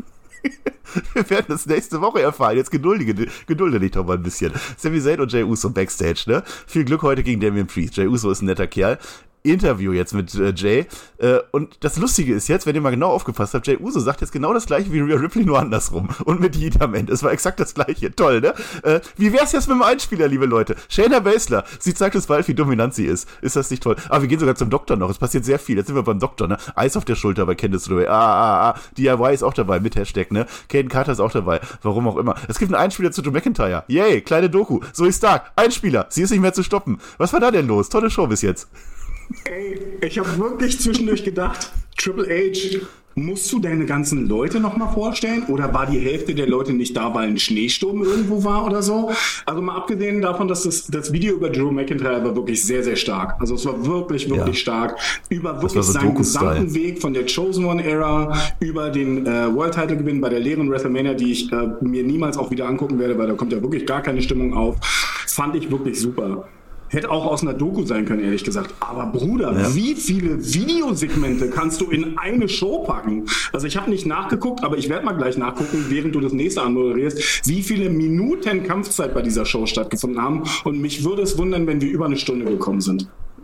Wir werden das nächste Woche erfahren. Jetzt geduldige, gedulde dich doch mal ein bisschen. Sami Zayn und Jey Uso Backstage, ne? Viel Glück heute gegen Damian Priest. Jey Uso ist ein netter Kerl. Interview jetzt mit äh, Jay. Äh, und das Lustige ist jetzt, wenn ihr mal genau aufgepasst habt, Jey Uso sagt jetzt genau das gleiche wie Rhea Ripley, nur andersrum. Und mit Heat am Ende. Es war exakt das gleiche. Toll, ne? Äh, wie wär's jetzt mit dem Einspieler, liebe Leute? Shayna Baszler, sie zeigt uns bald, wie dominant sie ist. Ist das nicht toll? Ah, wir gehen sogar zum Doktor noch. Es passiert sehr viel. Jetzt sind wir beim Doktor, ne? Eis auf der Schulter bei Candice LeRae. Ah, ah, ah. D I Y ist auch dabei mit Hashtag, ne? Caden Carter ist auch dabei. Warum auch immer. Es gibt einen Einspieler zu Drew McIntyre. Yay, kleine Doku. Zoe Stark, Einspieler. Sie ist nicht mehr zu stoppen. Was war da denn los? Tolle Show bis jetzt. Ey, ich habe wirklich zwischendurch gedacht, Triple H, musst du deine ganzen Leute nochmal vorstellen? Oder war die Hälfte der Leute nicht da, weil ein Schneesturm irgendwo war oder so? Also mal abgesehen davon, dass das, das Video über Drew McIntyre war wirklich sehr, sehr stark. Also es war wirklich, wirklich ja. stark. Über wirklich so seinen gesamten Weg von der Chosen One-Ära über den äh, World-Title-Gewinn bei der leeren WrestleMania, die ich äh, mir niemals auch wieder angucken werde, weil da kommt ja wirklich gar keine Stimmung auf, fand ich wirklich super. Hätte auch aus einer Doku sein können, ehrlich gesagt. Aber Bruder, ja. wie viele Videosegmente kannst du in eine Show packen? Also ich habe nicht nachgeguckt, aber ich werde mal gleich nachgucken, während du das nächste anmoderierst, wie viele Minuten Kampfzeit bei dieser Show stattgefunden haben. Und mich würde es wundern, wenn wir über eine Stunde gekommen sind.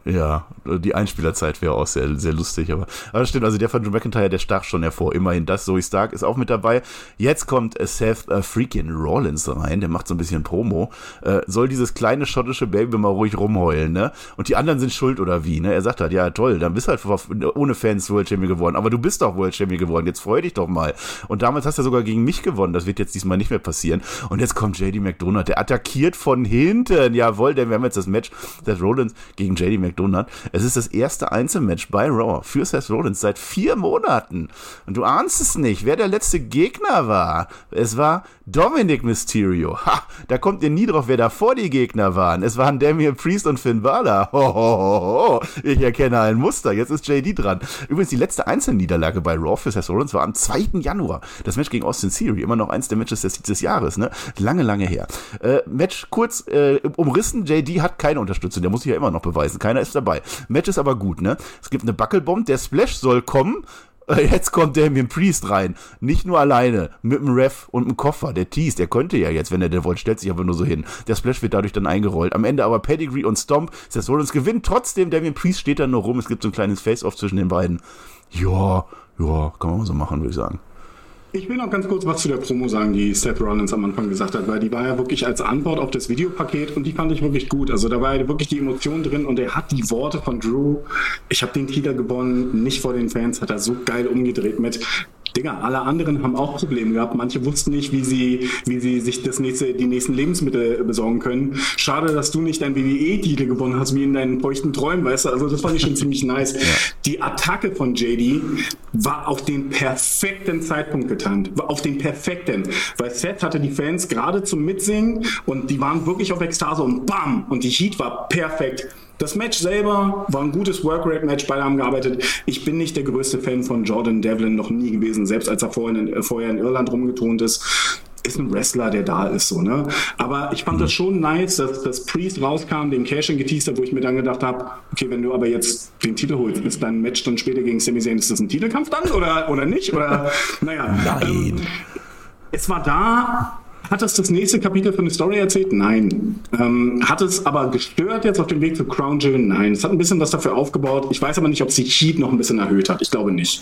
Ja, die Einspielerzeit wäre auch sehr, sehr lustig, aber, aber das stimmt, also der von Drew McIntyre, der stach schon hervor, immerhin das, Zoe Stark ist auch mit dabei. Jetzt kommt Seth äh, freaking Rollins rein, der macht so ein bisschen Promo, äh, soll dieses kleine schottische Baby mal ruhig rumheulen, ne, und die anderen sind schuld oder wie, ne, er sagt halt, ja toll, dann bist du halt ohne Fans World Champion geworden, aber du bist doch World Champion geworden, jetzt freu dich doch mal, und damals hast du sogar gegen mich gewonnen, das wird jetzt diesmal nicht mehr passieren, und jetzt kommt J D McDonagh, der attackiert von hinten, jawohl, denn wir haben jetzt das Match, Seth Rollins gegen J D McDonagh. Es ist das erste Einzelmatch bei Raw für Seth Rollins seit vier Monaten. Und du ahnst es nicht, wer der letzte Gegner war. Es war Dominic Mysterio. Ha, da kommt ihr nie drauf, wer davor die Gegner waren. Es waren Damian Priest und Finn Balor. Ho, ho, ho, ho. Ich erkenne ein Muster. Jetzt ist J D dran. Übrigens, die letzte Einzelniederlage bei Raw für Seth Rollins war am zweiten Januar. Das Match gegen Austin Theory. Immer noch eins der Matches des, des Jahres. Ne? Lange, lange her. Äh, Match kurz äh, umrissen. J D hat keine Unterstützung. Der muss sich ja immer noch beweisen. Keiner ist dabei. Match ist aber gut, ne? Es gibt eine Buckelbomb, der Splash soll kommen. Jetzt kommt Damian Priest rein. Nicht nur alleine, mit einem Ref und einem Koffer. Der Tease, der könnte ja jetzt, wenn er den wollte, stellt sich aber nur so hin. Der Splash wird dadurch dann eingerollt. Am Ende aber Pedigree und Stomp. Seth Rollins gewinnt. Trotzdem, Damian Priest steht da nur rum. Es gibt so ein kleines Face-Off zwischen den beiden. Ja, ja, kann man mal so machen, würde ich sagen. Ich will noch ganz kurz was zu der Promo sagen, die Seth Rollins am Anfang gesagt hat, weil die war ja wirklich als Antwort auf das Videopaket und die fand ich wirklich gut. Also da war ja wirklich die Emotion drin und er hat die Worte von Drew, ich habe den Titel gewonnen, nicht vor den Fans, hat er so geil umgedreht mit, Digga, alle anderen haben auch Probleme gehabt. Manche wussten nicht, wie sie, wie sie sich das nächste, die nächsten Lebensmittel besorgen können. Schade, dass du nicht dein W W E-Titel gewonnen hast, wie in deinen feuchten Träumen, weißt du? Also das fand ich schon ziemlich nice. Ja. Die Attacke von J D war auf den perfekten Zeitpunkt getan. War auf den perfekten. Weil Seth hatte die Fans gerade zum Mitsingen und die waren wirklich auf Ekstase und bam! Und die Heat war perfekt. Das Match selber war ein gutes Workrate-Match, beide haben gearbeitet. Ich bin nicht der größte Fan von Jordan Devlin, noch nie gewesen, selbst als er vorhin in, vorher in Irland rumgetont ist. Ist ein Wrestler, der da ist, so, ne? Aber ich fand das schon nice, dass das Priest rauskam, den Cash-In geteased hat, wo ich mir dann gedacht habe, okay, wenn du aber jetzt den Titel holst, ist dein Match dann später gegen Sami Zayn, ist das ein Titelkampf dann oder, oder nicht? Oder, naja. Nein. Ähm, es war da. Hat es das nächste Kapitel für eine Story erzählt? Nein. Ähm, hat es aber gestört jetzt auf dem Weg zu Crown Jewel? Nein. Es hat ein bisschen was dafür aufgebaut. Ich weiß aber nicht, ob es die Heat noch ein bisschen erhöht hat. Ich glaube nicht.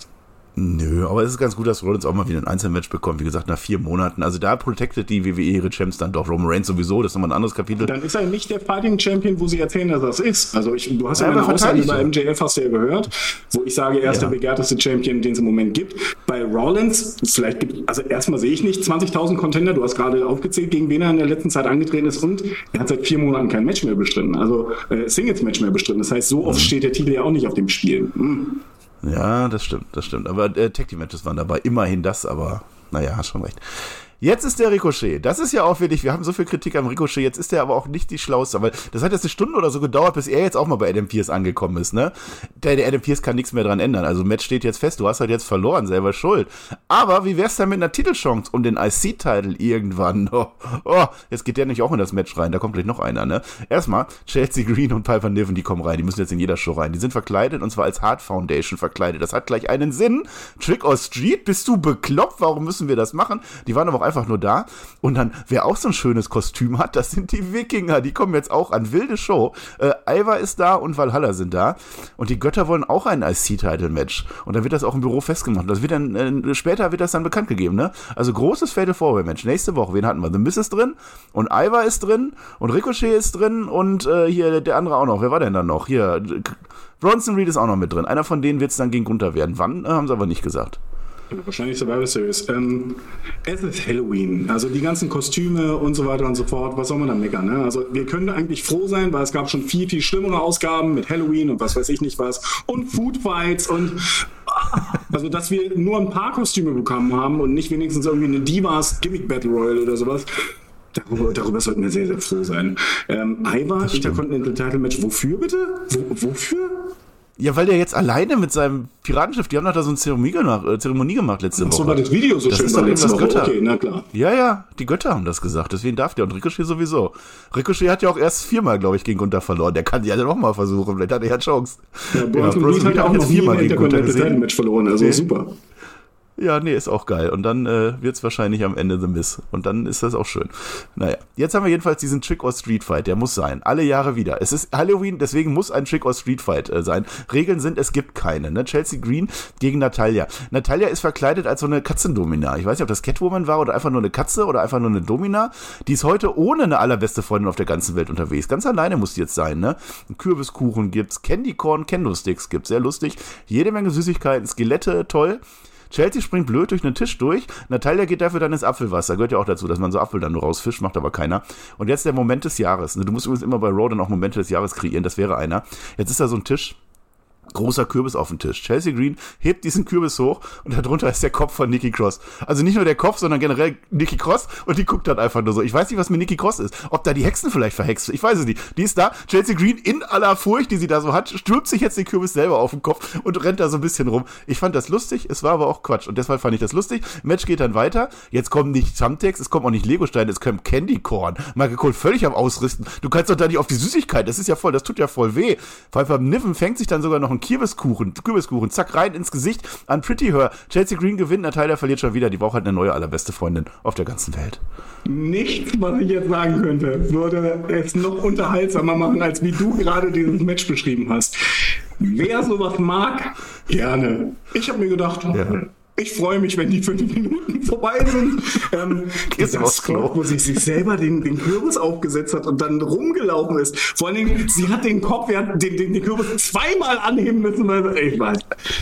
Nö, aber es ist ganz gut, dass Rollins auch mal wieder ein Einzelmatch bekommt, wie gesagt, nach vier Monaten. Also da protected die W W E ihre Champs dann doch. Roman Reigns sowieso, das ist nochmal ein anderes Kapitel. Dann ist er nicht der Fighting Champion, wo sie erzählen, dass er es ist. Also ich, du hast ja, ja meine Aussage über M J F, hast du ja gehört, wo ich sage, er ist ja der begehrteste Champion, den es im Moment gibt. Bei Rollins, vielleicht gibt also erstmal sehe ich nicht zwanzigtausend Contender, du hast gerade aufgezählt, gegen wen er in der letzten Zeit angetreten ist und er hat seit vier Monaten kein Match mehr bestritten, also äh, Singles-Match mehr bestritten. Das heißt, so oft steht der Titel ja auch nicht auf dem Spiel. Hm. Ja, das stimmt, das stimmt. Aber äh, Tag Team Matches waren dabei, immerhin das, aber naja, hast schon recht. Jetzt ist der Ricochet. Das ist ja auffällig. Wir haben so viel Kritik am Ricochet. Jetzt ist der aber auch nicht die Schlauste. Weil das hat jetzt eine Stunde oder so gedauert, bis er jetzt auch mal bei Adam Pearce angekommen ist, ne? Der, der Adam Pearce kann nichts mehr dran ändern. Also Match steht jetzt fest. Du hast halt jetzt verloren, selber schuld. Aber wie wär's denn mit einer Titelchance um den I C-Title irgendwann? Oh, oh, jetzt geht der nicht auch in das Match rein. Da kommt gleich noch einer, ne? Erstmal, Chelsea Green und Piper Niven, die kommen rein. Die müssen jetzt in jeder Show rein. Die sind verkleidet und zwar als Hart Foundation verkleidet. Das hat gleich einen Sinn. Trick or Street? Bist du bekloppt? Warum müssen wir das machen? Die waren aber auch einfach nur da. Und dann, wer auch so ein schönes Kostüm hat, das sind die Wikinger. Die kommen jetzt auch an. Wilde Show. Äh, Ivar ist da und Valhalla sind da. Und die Götter wollen auch ein I C-Title-Match. Und dann wird das auch im Büro festgemacht. Das wird dann, äh, später wird das dann bekannt gegeben, ne? Also großes Fatal Four-Way-Match. Nächste Woche, wen hatten wir? The Miz ist drin und Ivar ist drin und Ricochet ist drin und äh, hier der andere auch noch. Wer war denn da noch? Hier, Bronson Reed ist auch noch mit drin. Einer von denen wird es dann gegen Gunther werden. Wann? Äh, haben sie aber nicht gesagt. Wahrscheinlich Survivor Series. Ähm, es ist Halloween. Also die ganzen Kostüme und so weiter und so fort. Was soll man da meckern? Ne? Also wir können eigentlich froh sein, weil es gab schon viel, viel schlimmere Ausgaben mit Halloween und was weiß ich nicht was. Und Foodfights und also dass wir nur ein paar Kostüme bekommen haben und nicht wenigstens irgendwie eine Divas Gimmick Battle Royale oder sowas. Darüber, darüber sollten wir sehr, sehr froh sein. Ähm, Ivar, Intercontinental Title Match. Wofür bitte? Wo, wofür? Ja, weil der jetzt alleine mit seinem Piratenschiff, die haben doch da so eine Zeremonie gemacht, äh, Zeremonie gemacht letzte Woche. Ach so, war das Video so das schön ist doch letzte Woche. Götter. Okay, na klar. Ja, ja, die Götter haben das gesagt, deswegen darf der und Ricochet sowieso. Ricochet hat ja auch erst viermal, glaube ich, gegen Gunther verloren. Der kann ja noch mal versuchen, vielleicht hat er ja Chance. Ja, Bronson Reed hat ja auch noch viermal gegen Gunther Title Match verloren, also nee. Super. Ja, nee, ist auch geil. Und dann äh, wird's wahrscheinlich am Ende The Miz. Und dann ist das auch schön. Naja, jetzt haben wir jedenfalls diesen Trick or Street Fight. Der muss sein. Alle Jahre wieder. Es ist Halloween, deswegen muss ein Trick or Street Fight äh, sein. Regeln sind, es gibt keine. Ne? Chelsea Green gegen Natalya. Natalya ist verkleidet als so eine Katzendomina. Ich weiß nicht, ob das Catwoman war oder einfach nur eine Katze oder einfach nur eine Domina. Die ist heute ohne eine allerbeste Freundin auf der ganzen Welt unterwegs. Ganz alleine muss die jetzt sein. Ne? Ein Kürbiskuchen gibt's, Candy Corn, Kendo-Sticks gibt's. Sehr lustig. Jede Menge Süßigkeiten, Skelette, toll. Chelsea springt blöd durch einen Tisch durch. Natalya geht dafür dann ins Apfelwasser. Gehört ja auch dazu, dass man so Apfel dann nur rausfischt, macht aber keiner. Und jetzt der Moment des Jahres. Du musst übrigens immer bei Raw dann auch Momente des Jahres kreieren. Das wäre einer. Jetzt ist da so ein Tisch. Großer Kürbis auf dem Tisch. Chelsea Green hebt diesen Kürbis hoch und darunter ist der Kopf von Nikki Cross. Also nicht nur der Kopf, sondern generell Nikki Cross und die guckt dann einfach nur so. Ich weiß nicht, was mit Nikki Cross ist. Ob da die Hexen vielleicht verhext. Ich weiß es nicht. Die ist da. Chelsea Green in aller Furcht, die sie da so hat, stülpt sich jetzt den Kürbis selber auf den Kopf und rennt da so ein bisschen rum. Ich fand das lustig, es war aber auch Quatsch und deshalb fand ich das lustig. Match geht dann weiter. Jetzt kommen nicht Thumbtacks, es kommen auch nicht Legosteine, es kommt Candy Corn. Michael Cole völlig am Ausrüsten. Du kannst doch da nicht auf die Süßigkeit. Das ist ja voll, das tut ja voll weh. Pfeiffer Niven fängt sich dann sogar noch einen Kürbiskuchen Kürbiskuchen, zack, rein ins Gesicht an Pretty Her. Chelsea Green gewinnt, Natalya verliert schon wieder. Die braucht halt eine neue allerbeste Freundin auf der ganzen Welt. Nichts, was ich jetzt sagen könnte, würde es noch unterhaltsamer machen, als wie du gerade dieses Match beschrieben hast. Wer sowas mag, gerne. Ich habe mir gedacht, ja. Ich freue mich, wenn die fünf Minuten vorbei sind. Ähm, dieser Spot, wo sie sich selber den, den Kürbis aufgesetzt hat und dann rumgelaufen ist. Vor allen Dingen, sie hat den Kopf, den, den, den Kürbis zweimal anheben müssen. Weil, ich weiß.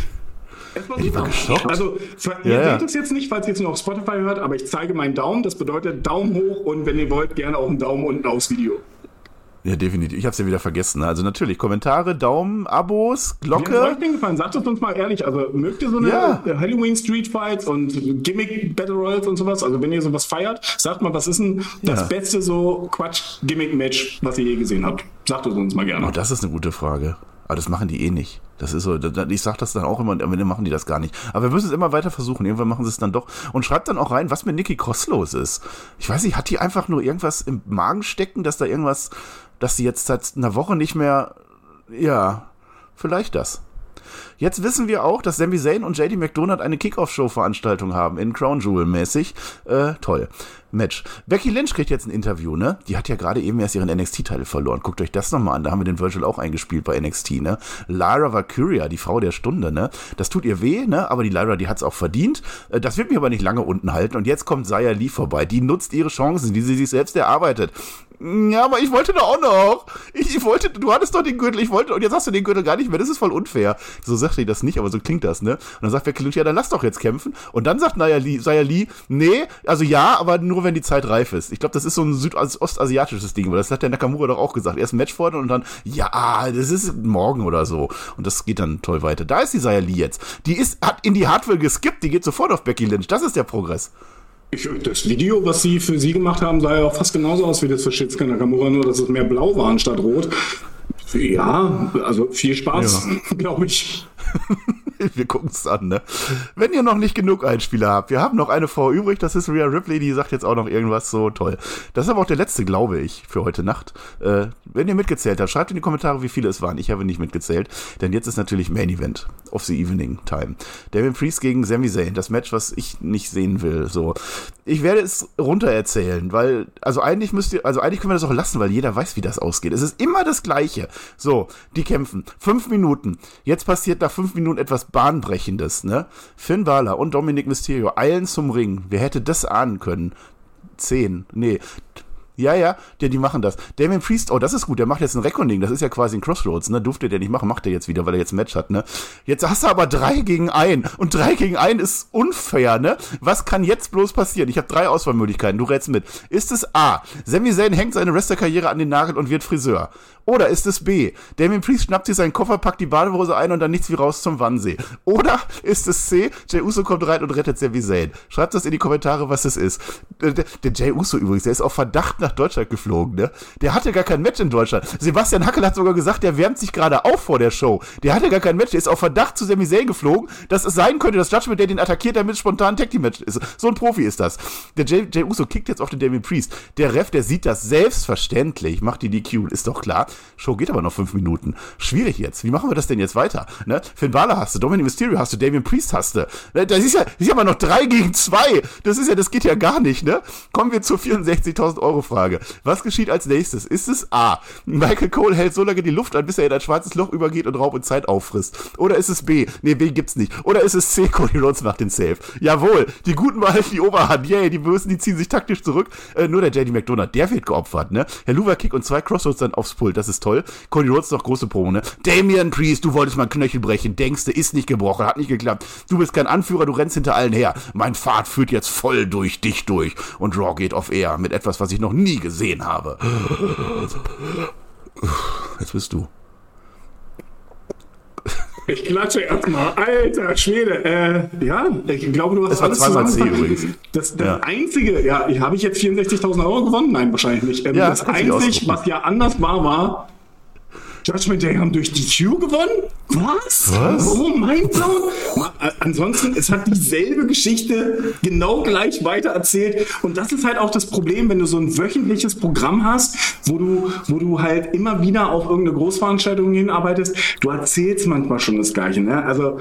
Ich war geschockt. Also, ihr ja, seht es jetzt nicht, falls ihr jetzt nur auf Spotify hört, aber ich zeige meinen Daumen. Das bedeutet Daumen hoch und wenn ihr wollt, gerne auch einen Daumen unten aufs Video. Ja, definitiv. Ich hab's ja wieder vergessen. Also natürlich, Kommentare, Daumen, Abos, Glocke. Wie hat es euch denn gefallen? Sagt es uns mal ehrlich. Also mögt ihr so eine ja. Halloween Street Fights und Gimmick Battle Royals und sowas? Also wenn ihr sowas feiert, sagt mal, was ist denn das ja. beste so Quatsch-Gimmick-Match, was ihr je gesehen habt? Sagt es uns mal gerne. Oh, das ist eine gute Frage. Aber das machen die eh nicht. Das ist so, ich sag das dann auch immer, am Ende machen die das gar nicht. Aber wir müssen es immer weiter versuchen. Irgendwann machen sie es dann doch. Und schreibt dann auch rein, was mit Nikki Cross los ist. Ich weiß nicht, hat die einfach nur irgendwas im Magen stecken, dass da irgendwas, dass sie jetzt seit einer Woche nicht mehr, ja, vielleicht das. Jetzt wissen wir auch, dass Sami Zayn und J D McDonald eine Kick-Off-Show-Veranstaltung haben, in Crown Jewel-mäßig. Äh, toll. Match. Becky Lynch kriegt jetzt ein Interview, ne? Die hat ja gerade eben erst ihren N X T-Titel verloren. Guckt euch das nochmal an. Da haben wir den Virgil auch eingespielt bei N X T, ne? Lyra Valkyria, die Frau der Stunde, ne? Das tut ihr weh, ne? Aber die Lyra, die hat's auch verdient. Das wird mich aber nicht lange unten halten. Und jetzt kommt Xia Li vorbei. Die nutzt ihre Chancen, die sie sich selbst erarbeitet. Ja, aber ich wollte doch auch noch. Ich, ich wollte, du hattest doch den Gürtel, ich wollte, und jetzt hast du den Gürtel gar nicht mehr. Das ist voll unfair. So sagt die das nicht, aber so klingt das, ne? Und dann sagt Becky Lynch, ja, dann lass doch jetzt kämpfen. Und dann sagt Xia Li, Xia Li, nee, also ja, aber nur wenn die Zeit reif ist. Ich glaube, das ist so ein südostasiatisches Ding, weil das hat der Nakamura doch auch gesagt. Erst ein Match fordern und dann, ja, das ist morgen oder so. Und das geht dann toll weiter. Da ist die Xia Li jetzt. Die ist, hat in die Hardware geskippt, die geht sofort auf Becky Lynch. Das ist der Progress. Ich, das Video, was sie für sie gemacht haben, sah ja auch fast genauso aus wie das für Shinsuke Nakamura, nur dass es mehr blau war anstatt rot. Ja, also viel Spaß, ja. glaube ich. Wir gucken es an, ne? Wenn ihr noch nicht genug Einspieler habt, wir haben noch eine Frau übrig, das ist Rhea Ripley, die sagt jetzt auch noch irgendwas so toll. Das ist aber auch der letzte, glaube ich, für heute Nacht. Äh, wenn ihr mitgezählt habt, schreibt in die Kommentare, wie viele es waren. Ich habe nicht mitgezählt, denn jetzt ist natürlich Main Event of the Evening Time. Damien Priest gegen Sami Zayn, das Match, was ich nicht sehen will, so. Ich werde es runter erzählen, weil, also eigentlich müsst ihr, also eigentlich können wir das auch lassen, weil jeder weiß, wie das ausgeht. Es ist immer das Gleiche. So, die kämpfen. Fünf Minuten. Jetzt passiert nach fünf Minuten etwas Bahnbrechendes, ne? Finn Balor und Dominic Mysterio eilen zum Ring. Wer hätte das ahnen können? Zehn. Nee. Ja, ja, die, die machen das. Damien Priest, oh, das ist gut, der macht jetzt ein Reckoning, das ist ja quasi ein Crossroads, ne, durfte der nicht machen, macht er jetzt wieder, weil er jetzt ein Match hat, ne. Jetzt hast du aber drei gegen ein und drei gegen ein ist unfair, ne. Was kann jetzt bloß passieren? Ich habe drei Auswahlmöglichkeiten, du rätst mit. Ist es A, Sami Zayn hängt seine Wrestlerkarriere an den Nagel und wird Friseur? Oder ist es B, Damien Priest schnappt sich seinen Koffer, packt die Badehose ein und dann nichts wie raus zum Wannsee? Oder ist es C, Jey Uso kommt rein und rettet Sami Zayn? Schreibt das in die Kommentare, was es ist. Der, der Jey Uso übrigens, der ist auf Verdacht nach Deutschland geflogen, ne? Der hatte gar kein Match in Deutschland. Sebastian Hackel hat sogar gesagt, der wärmt sich gerade auf vor der Show. Der hatte gar kein Match, der ist auf Verdacht zu Sami Zayn geflogen, dass es sein könnte, dass Judgment Day den attackiert, damit es spontan ein Tag-Team-Match ist. So ein Profi ist das. Der Jay, Jay Uso kickt jetzt auf den Damien Priest. Der Ref, der sieht das selbstverständlich, macht die D Q, ist doch klar. Show geht aber noch fünf Minuten. Schwierig jetzt. Wie machen wir das denn jetzt weiter? Ne? Finn Balor hast du, Dominic Mysterio hast du, Damien Priest hast du. Das ist ja, das ist ja aber noch drei gegen zwei. Das ist ja, das geht ja gar nicht, ne? Kommen wir zur vierundsechzigtausend Euro Frage. Was geschieht als nächstes? Ist es A, Michael Cole hält so lange die Luft an, bis er in ein schwarzes Loch übergeht und Raum und Zeit auffrisst? Oder ist es B? Nee, B gibt's nicht. Oder ist es C, Cody Rhodes macht den Save? Jawohl, die Guten behalten die Oberhand. Yay, die Bösen, die ziehen sich taktisch zurück. Äh, nur der J D McDonald, der wird geopfert, ne? Herr Luva-Kick und zwei Crossroads dann aufs Pult, das ist toll. Cody Rhodes noch große Promo, ne? Damian Priest, du wolltest mal Knöchel brechen, denkst du, ist nicht gebrochen, hat nicht geklappt. Du bist kein Anführer, du rennst hinter allen her. Mein Pfad führt jetzt voll durch dich durch. Und Raw geht auf Air mit etwas, was ich noch nie gesehen habe. Jetzt bist du. Ich klatsche erstmal. Alter Schwede. Äh, ja, ich glaube, du hast es war alles zweimal C übrigens. Das, das ja. Einzige, ja, habe ich jetzt vierundsechzigtausend Euro gewonnen? Nein, wahrscheinlich nicht. Ähm, ja, das Einzige, was ja anders war, war, Judgment Day haben durch D Q gewonnen? Was? Was? Oh mein Gott. Ansonsten, es hat dieselbe Geschichte genau gleich weiter erzählt. Und das ist halt auch das Problem, wenn du so ein wöchentliches Programm hast, wo du, wo du halt immer wieder auf irgendeine Großveranstaltung hinarbeitest. Du erzählst manchmal schon das Gleiche, ne? Also,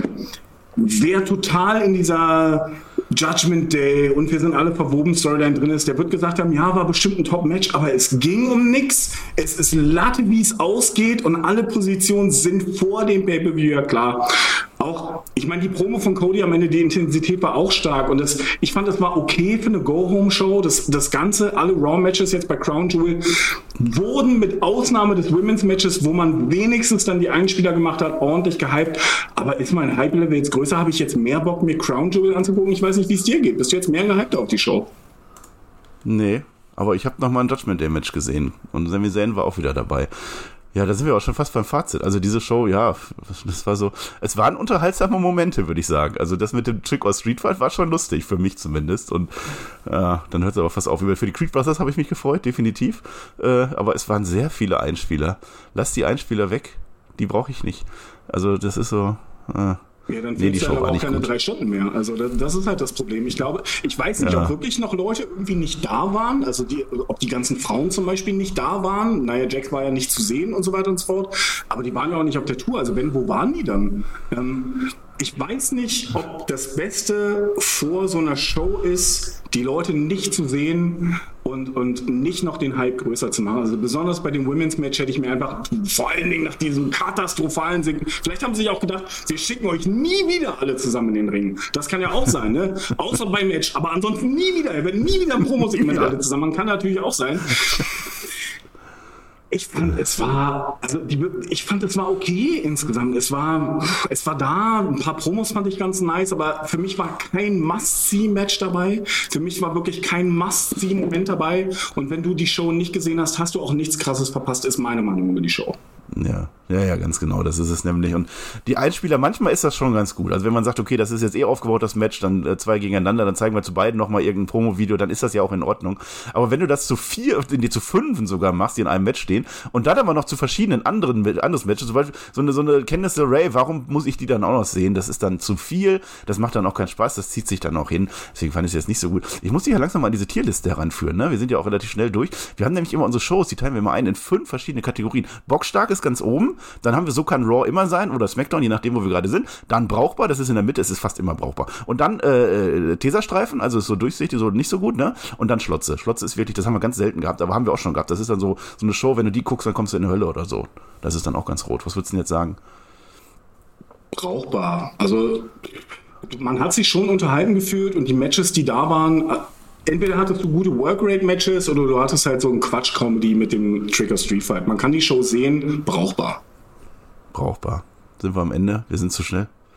wer total in dieser Judgment Day und wir sind alle verwoben Storyline drin ist, der wird gesagt haben, ja, war bestimmt ein Top-Match, aber es ging um nix. Es ist Latte, wie es ausgeht und alle Positionen sind vor dem Pay-Per-View, ja klar. Auch, ich meine, die Promo von Cody am Ende, die Intensität war auch stark und das, ich fand, das war okay für eine Go-Home-Show. Das, das Ganze, alle Raw-Matches jetzt bei Crown Jewel wurden mit Ausnahme des Women's-Matches, wo man wenigstens dann die Einspieler gemacht hat, ordentlich gehypt. Aber ist mein Hype-Level jetzt größer? Habe ich jetzt mehr Bock, mir Crown Jewel anzugucken? Ich weiß nicht, wie es dir geht. Bist du jetzt mehr gehypt auf die Show? Nee, aber ich habe nochmal ein Judgment Day-Match gesehen und Sami Zayn war auch wieder dabei. Ja, da sind wir auch schon fast beim Fazit. Also diese Show, ja, das war so, es waren unterhaltsame Momente, würde ich sagen. Also das mit dem Trick or Street Fight war schon lustig, für mich zumindest. Und äh, dann hört es aber fast auf. Für die Creed Brothers habe ich mich gefreut, definitiv. Äh, aber es waren sehr viele Einspieler. Lass die Einspieler weg, die brauche ich nicht. Also das ist so... Äh, Ja, dann nee, die Show Show war auch nicht keine gut. drei Stunden mehr. Also das, das ist halt das Problem. Ich glaube, ich weiß nicht, Ja. ob wirklich noch Leute irgendwie nicht da waren. Also die, ob die ganzen Frauen zum Beispiel nicht da waren. Nia Jax war ja nicht zu sehen und so weiter und so fort. Aber die waren ja auch nicht auf der Tour. Also wenn, wo waren die dann? Ähm, ich weiß nicht, ob das Beste vor so einer Show ist, die Leute nicht zu sehen und, und nicht noch den Hype größer zu machen. Also besonders bei dem Women's Match hätte ich mir einfach, vor allen Dingen nach diesem katastrophalen Sieg, vielleicht haben sie sich auch gedacht, wir schicken euch nie wieder alle zusammen in den Ring. Das kann ja auch sein, ne? Außer beim Match, aber ansonsten nie wieder. Wir werden nie wieder ein Promosegment alle zusammen. Man kann natürlich auch sein. Ich fand, es war, also die, ich fand, es war okay insgesamt. Es war, es war da, ein paar Promos fand ich ganz nice, aber für mich war kein Must-See-Match dabei. Für mich war wirklich kein Must-See-Moment dabei. Und wenn du die Show nicht gesehen hast, hast du auch nichts Krasses verpasst, ist meine Meinung über die Show. Ja, ja, ja, ganz genau, das ist es nämlich. Und die Einspieler, manchmal ist das schon ganz gut. Also wenn man sagt, okay, das ist jetzt eh aufgebaut, das Match, dann äh, zwei gegeneinander, dann zeigen wir zu beiden nochmal irgendein Promo-Video, dann ist das ja auch in Ordnung. Aber wenn du das zu vier, nee, zu fünfen sogar machst, die in einem Match stehen, und dann aber noch zu verschiedenen anderen anderes Matches, zum Beispiel so eine, so eine Candice LeRae, warum muss ich die dann auch noch sehen? Das ist dann zu viel, das macht dann auch keinen Spaß, das zieht sich dann auch hin. Deswegen fand ich es jetzt nicht so gut. Ich muss dich ja langsam mal an diese Tierliste heranführen, ne? Wir sind ja auch relativ schnell durch. Wir haben nämlich immer unsere Shows, die teilen wir mal ein in fünf verschiedene Kategorien. Bockstark ist ganz oben, dann haben wir So kann Raw immer sein oder SmackDown, je nachdem, wo wir gerade sind. Dann brauchbar, das ist in der Mitte, es ist fast immer brauchbar. Und dann äh, Teserstreifen, also ist so durchsichtig, so nicht so gut, ne? Und dann Schlotze. Schlotze ist wirklich, das haben wir ganz selten gehabt, aber haben wir auch schon gehabt. Das ist dann so, so eine Show, wenn du die guckst, dann kommst du in die Hölle oder so. Das ist dann auch ganz rot. Was würdest du denn jetzt sagen? Brauchbar. Also man hat sich schon unterhalten gefühlt und die Matches, die da waren, entweder hattest du gute Workrate-Matches oder du hattest halt so ein Quatsch-Comedy mit dem Trick or Street Fight. Man kann die Show sehen, brauchbar. Brauchbar. Sind wir am Ende? Wir sind zu schnell.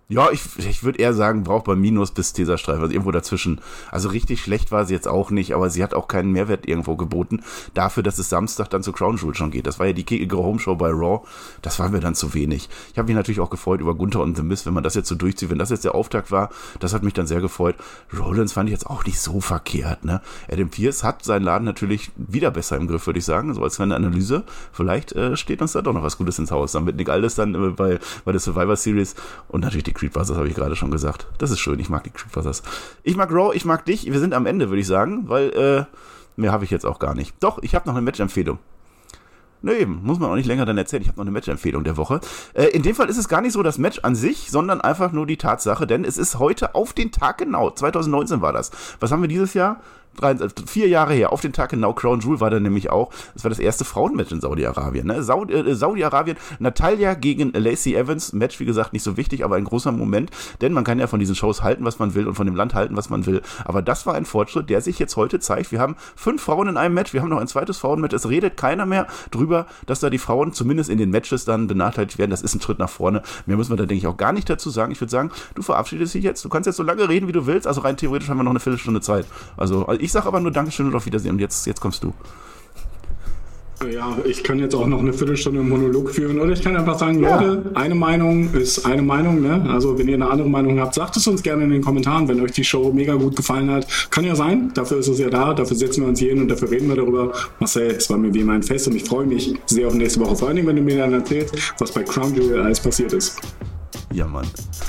Ja, ich, ich würde eher sagen, braucht bei Minus bis Teserstreifen, also irgendwo dazwischen. Also richtig schlecht war sie jetzt auch nicht, aber sie hat auch keinen Mehrwert irgendwo geboten. Dafür, dass es Samstag dann zu Crown Jewel schon geht. Das war ja die kickige Homeshow bei Raw. Das war mir dann zu wenig. Ich habe mich natürlich auch gefreut über Gunther und The Miz, wenn man das jetzt so durchzieht. Wenn das jetzt der Auftakt war, das hat mich dann sehr gefreut. Rollins fand ich jetzt auch nicht so verkehrt, ne? Adam Pearce hat seinen Laden natürlich wieder besser im Griff, würde ich sagen. So als kleine Analyse. Vielleicht äh, steht uns da doch noch was Gutes ins Haus. Dann mit Nick Aldis dann äh, bei, bei der Survivor Series und natürlich die Creed Brothers, habe ich gerade schon gesagt. Das ist schön, ich mag die Creed Brothers. Ich mag Raw, ich mag dich. Wir sind am Ende, würde ich sagen, weil äh, mehr habe ich jetzt auch gar nicht. Doch, ich habe noch eine Match-Empfehlung. Ne, eben, muss man auch nicht länger dann erzählen. Ich habe noch eine Match-Empfehlung der Woche. Äh, in dem Fall ist es gar nicht so das Match an sich, sondern einfach nur die Tatsache, denn es ist heute auf den Tag genau, zwanzig neunzehn war das. Was haben wir dieses Jahr? Drei, vier Jahre her, auf den Tag genau, Crown Jewel war da nämlich auch, das war das erste Frauenmatch in Saudi-Arabien. Ne? Saudi, äh, Saudi-Arabien, Natalya gegen Lacey Evans, Match, wie gesagt, nicht so wichtig, aber ein großer Moment, denn man kann ja von diesen Shows halten, was man will und von dem Land halten, was man will, aber das war ein Fortschritt, der sich jetzt heute zeigt. Wir haben fünf Frauen in einem Match, wir haben noch ein zweites Frauenmatch, es redet keiner mehr drüber, dass da die Frauen zumindest in den Matches dann benachteiligt werden, das ist ein Schritt nach vorne. Mehr müssen wir da, denke ich, auch gar nicht dazu sagen. Ich würde sagen, du verabschiedest dich jetzt, du kannst jetzt so lange reden, wie du willst, also rein theoretisch haben wir noch eine Viertelstunde Zeit. Also, ich sage aber nur Dankeschön und auf Wiedersehen. Und jetzt, jetzt kommst du. Ja, ich kann jetzt auch noch eine Viertelstunde Monolog führen. Oder ich kann einfach sagen, ja. Leute, eine Meinung ist eine Meinung. Ne? Also wenn ihr eine andere Meinung habt, sagt es uns gerne in den Kommentaren, wenn euch die Show mega gut gefallen hat. Kann ja sein, dafür ist es ja da, dafür setzen wir uns hier hin und dafür reden wir darüber. Marcel, es war mir wie immer ein Fest und ich freue mich sehr auf nächste Woche. Vor allen Dingen, wenn du mir dann erzählst, was bei Crown Jewel alles passiert ist. Ja, Mann.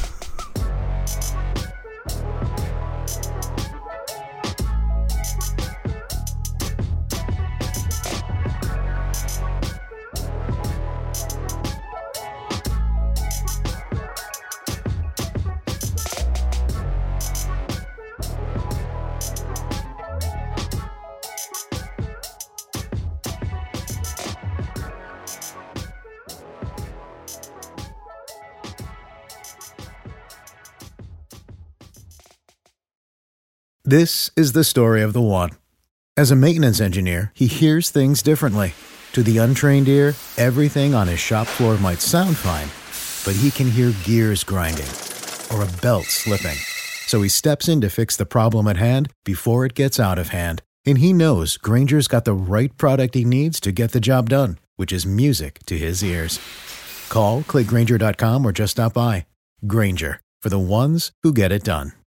This is the story of the one. As a maintenance engineer, he hears things differently. To the untrained ear, everything on his shop floor might sound fine, but he can hear gears grinding or a belt slipping. So he steps in to fix the problem at hand before it gets out of hand. And he knows Grainger's got the right product he needs to get the job done, which is music to his ears. Call, click Grainger dot com, or just stop by. Grainger, for the ones who get it done.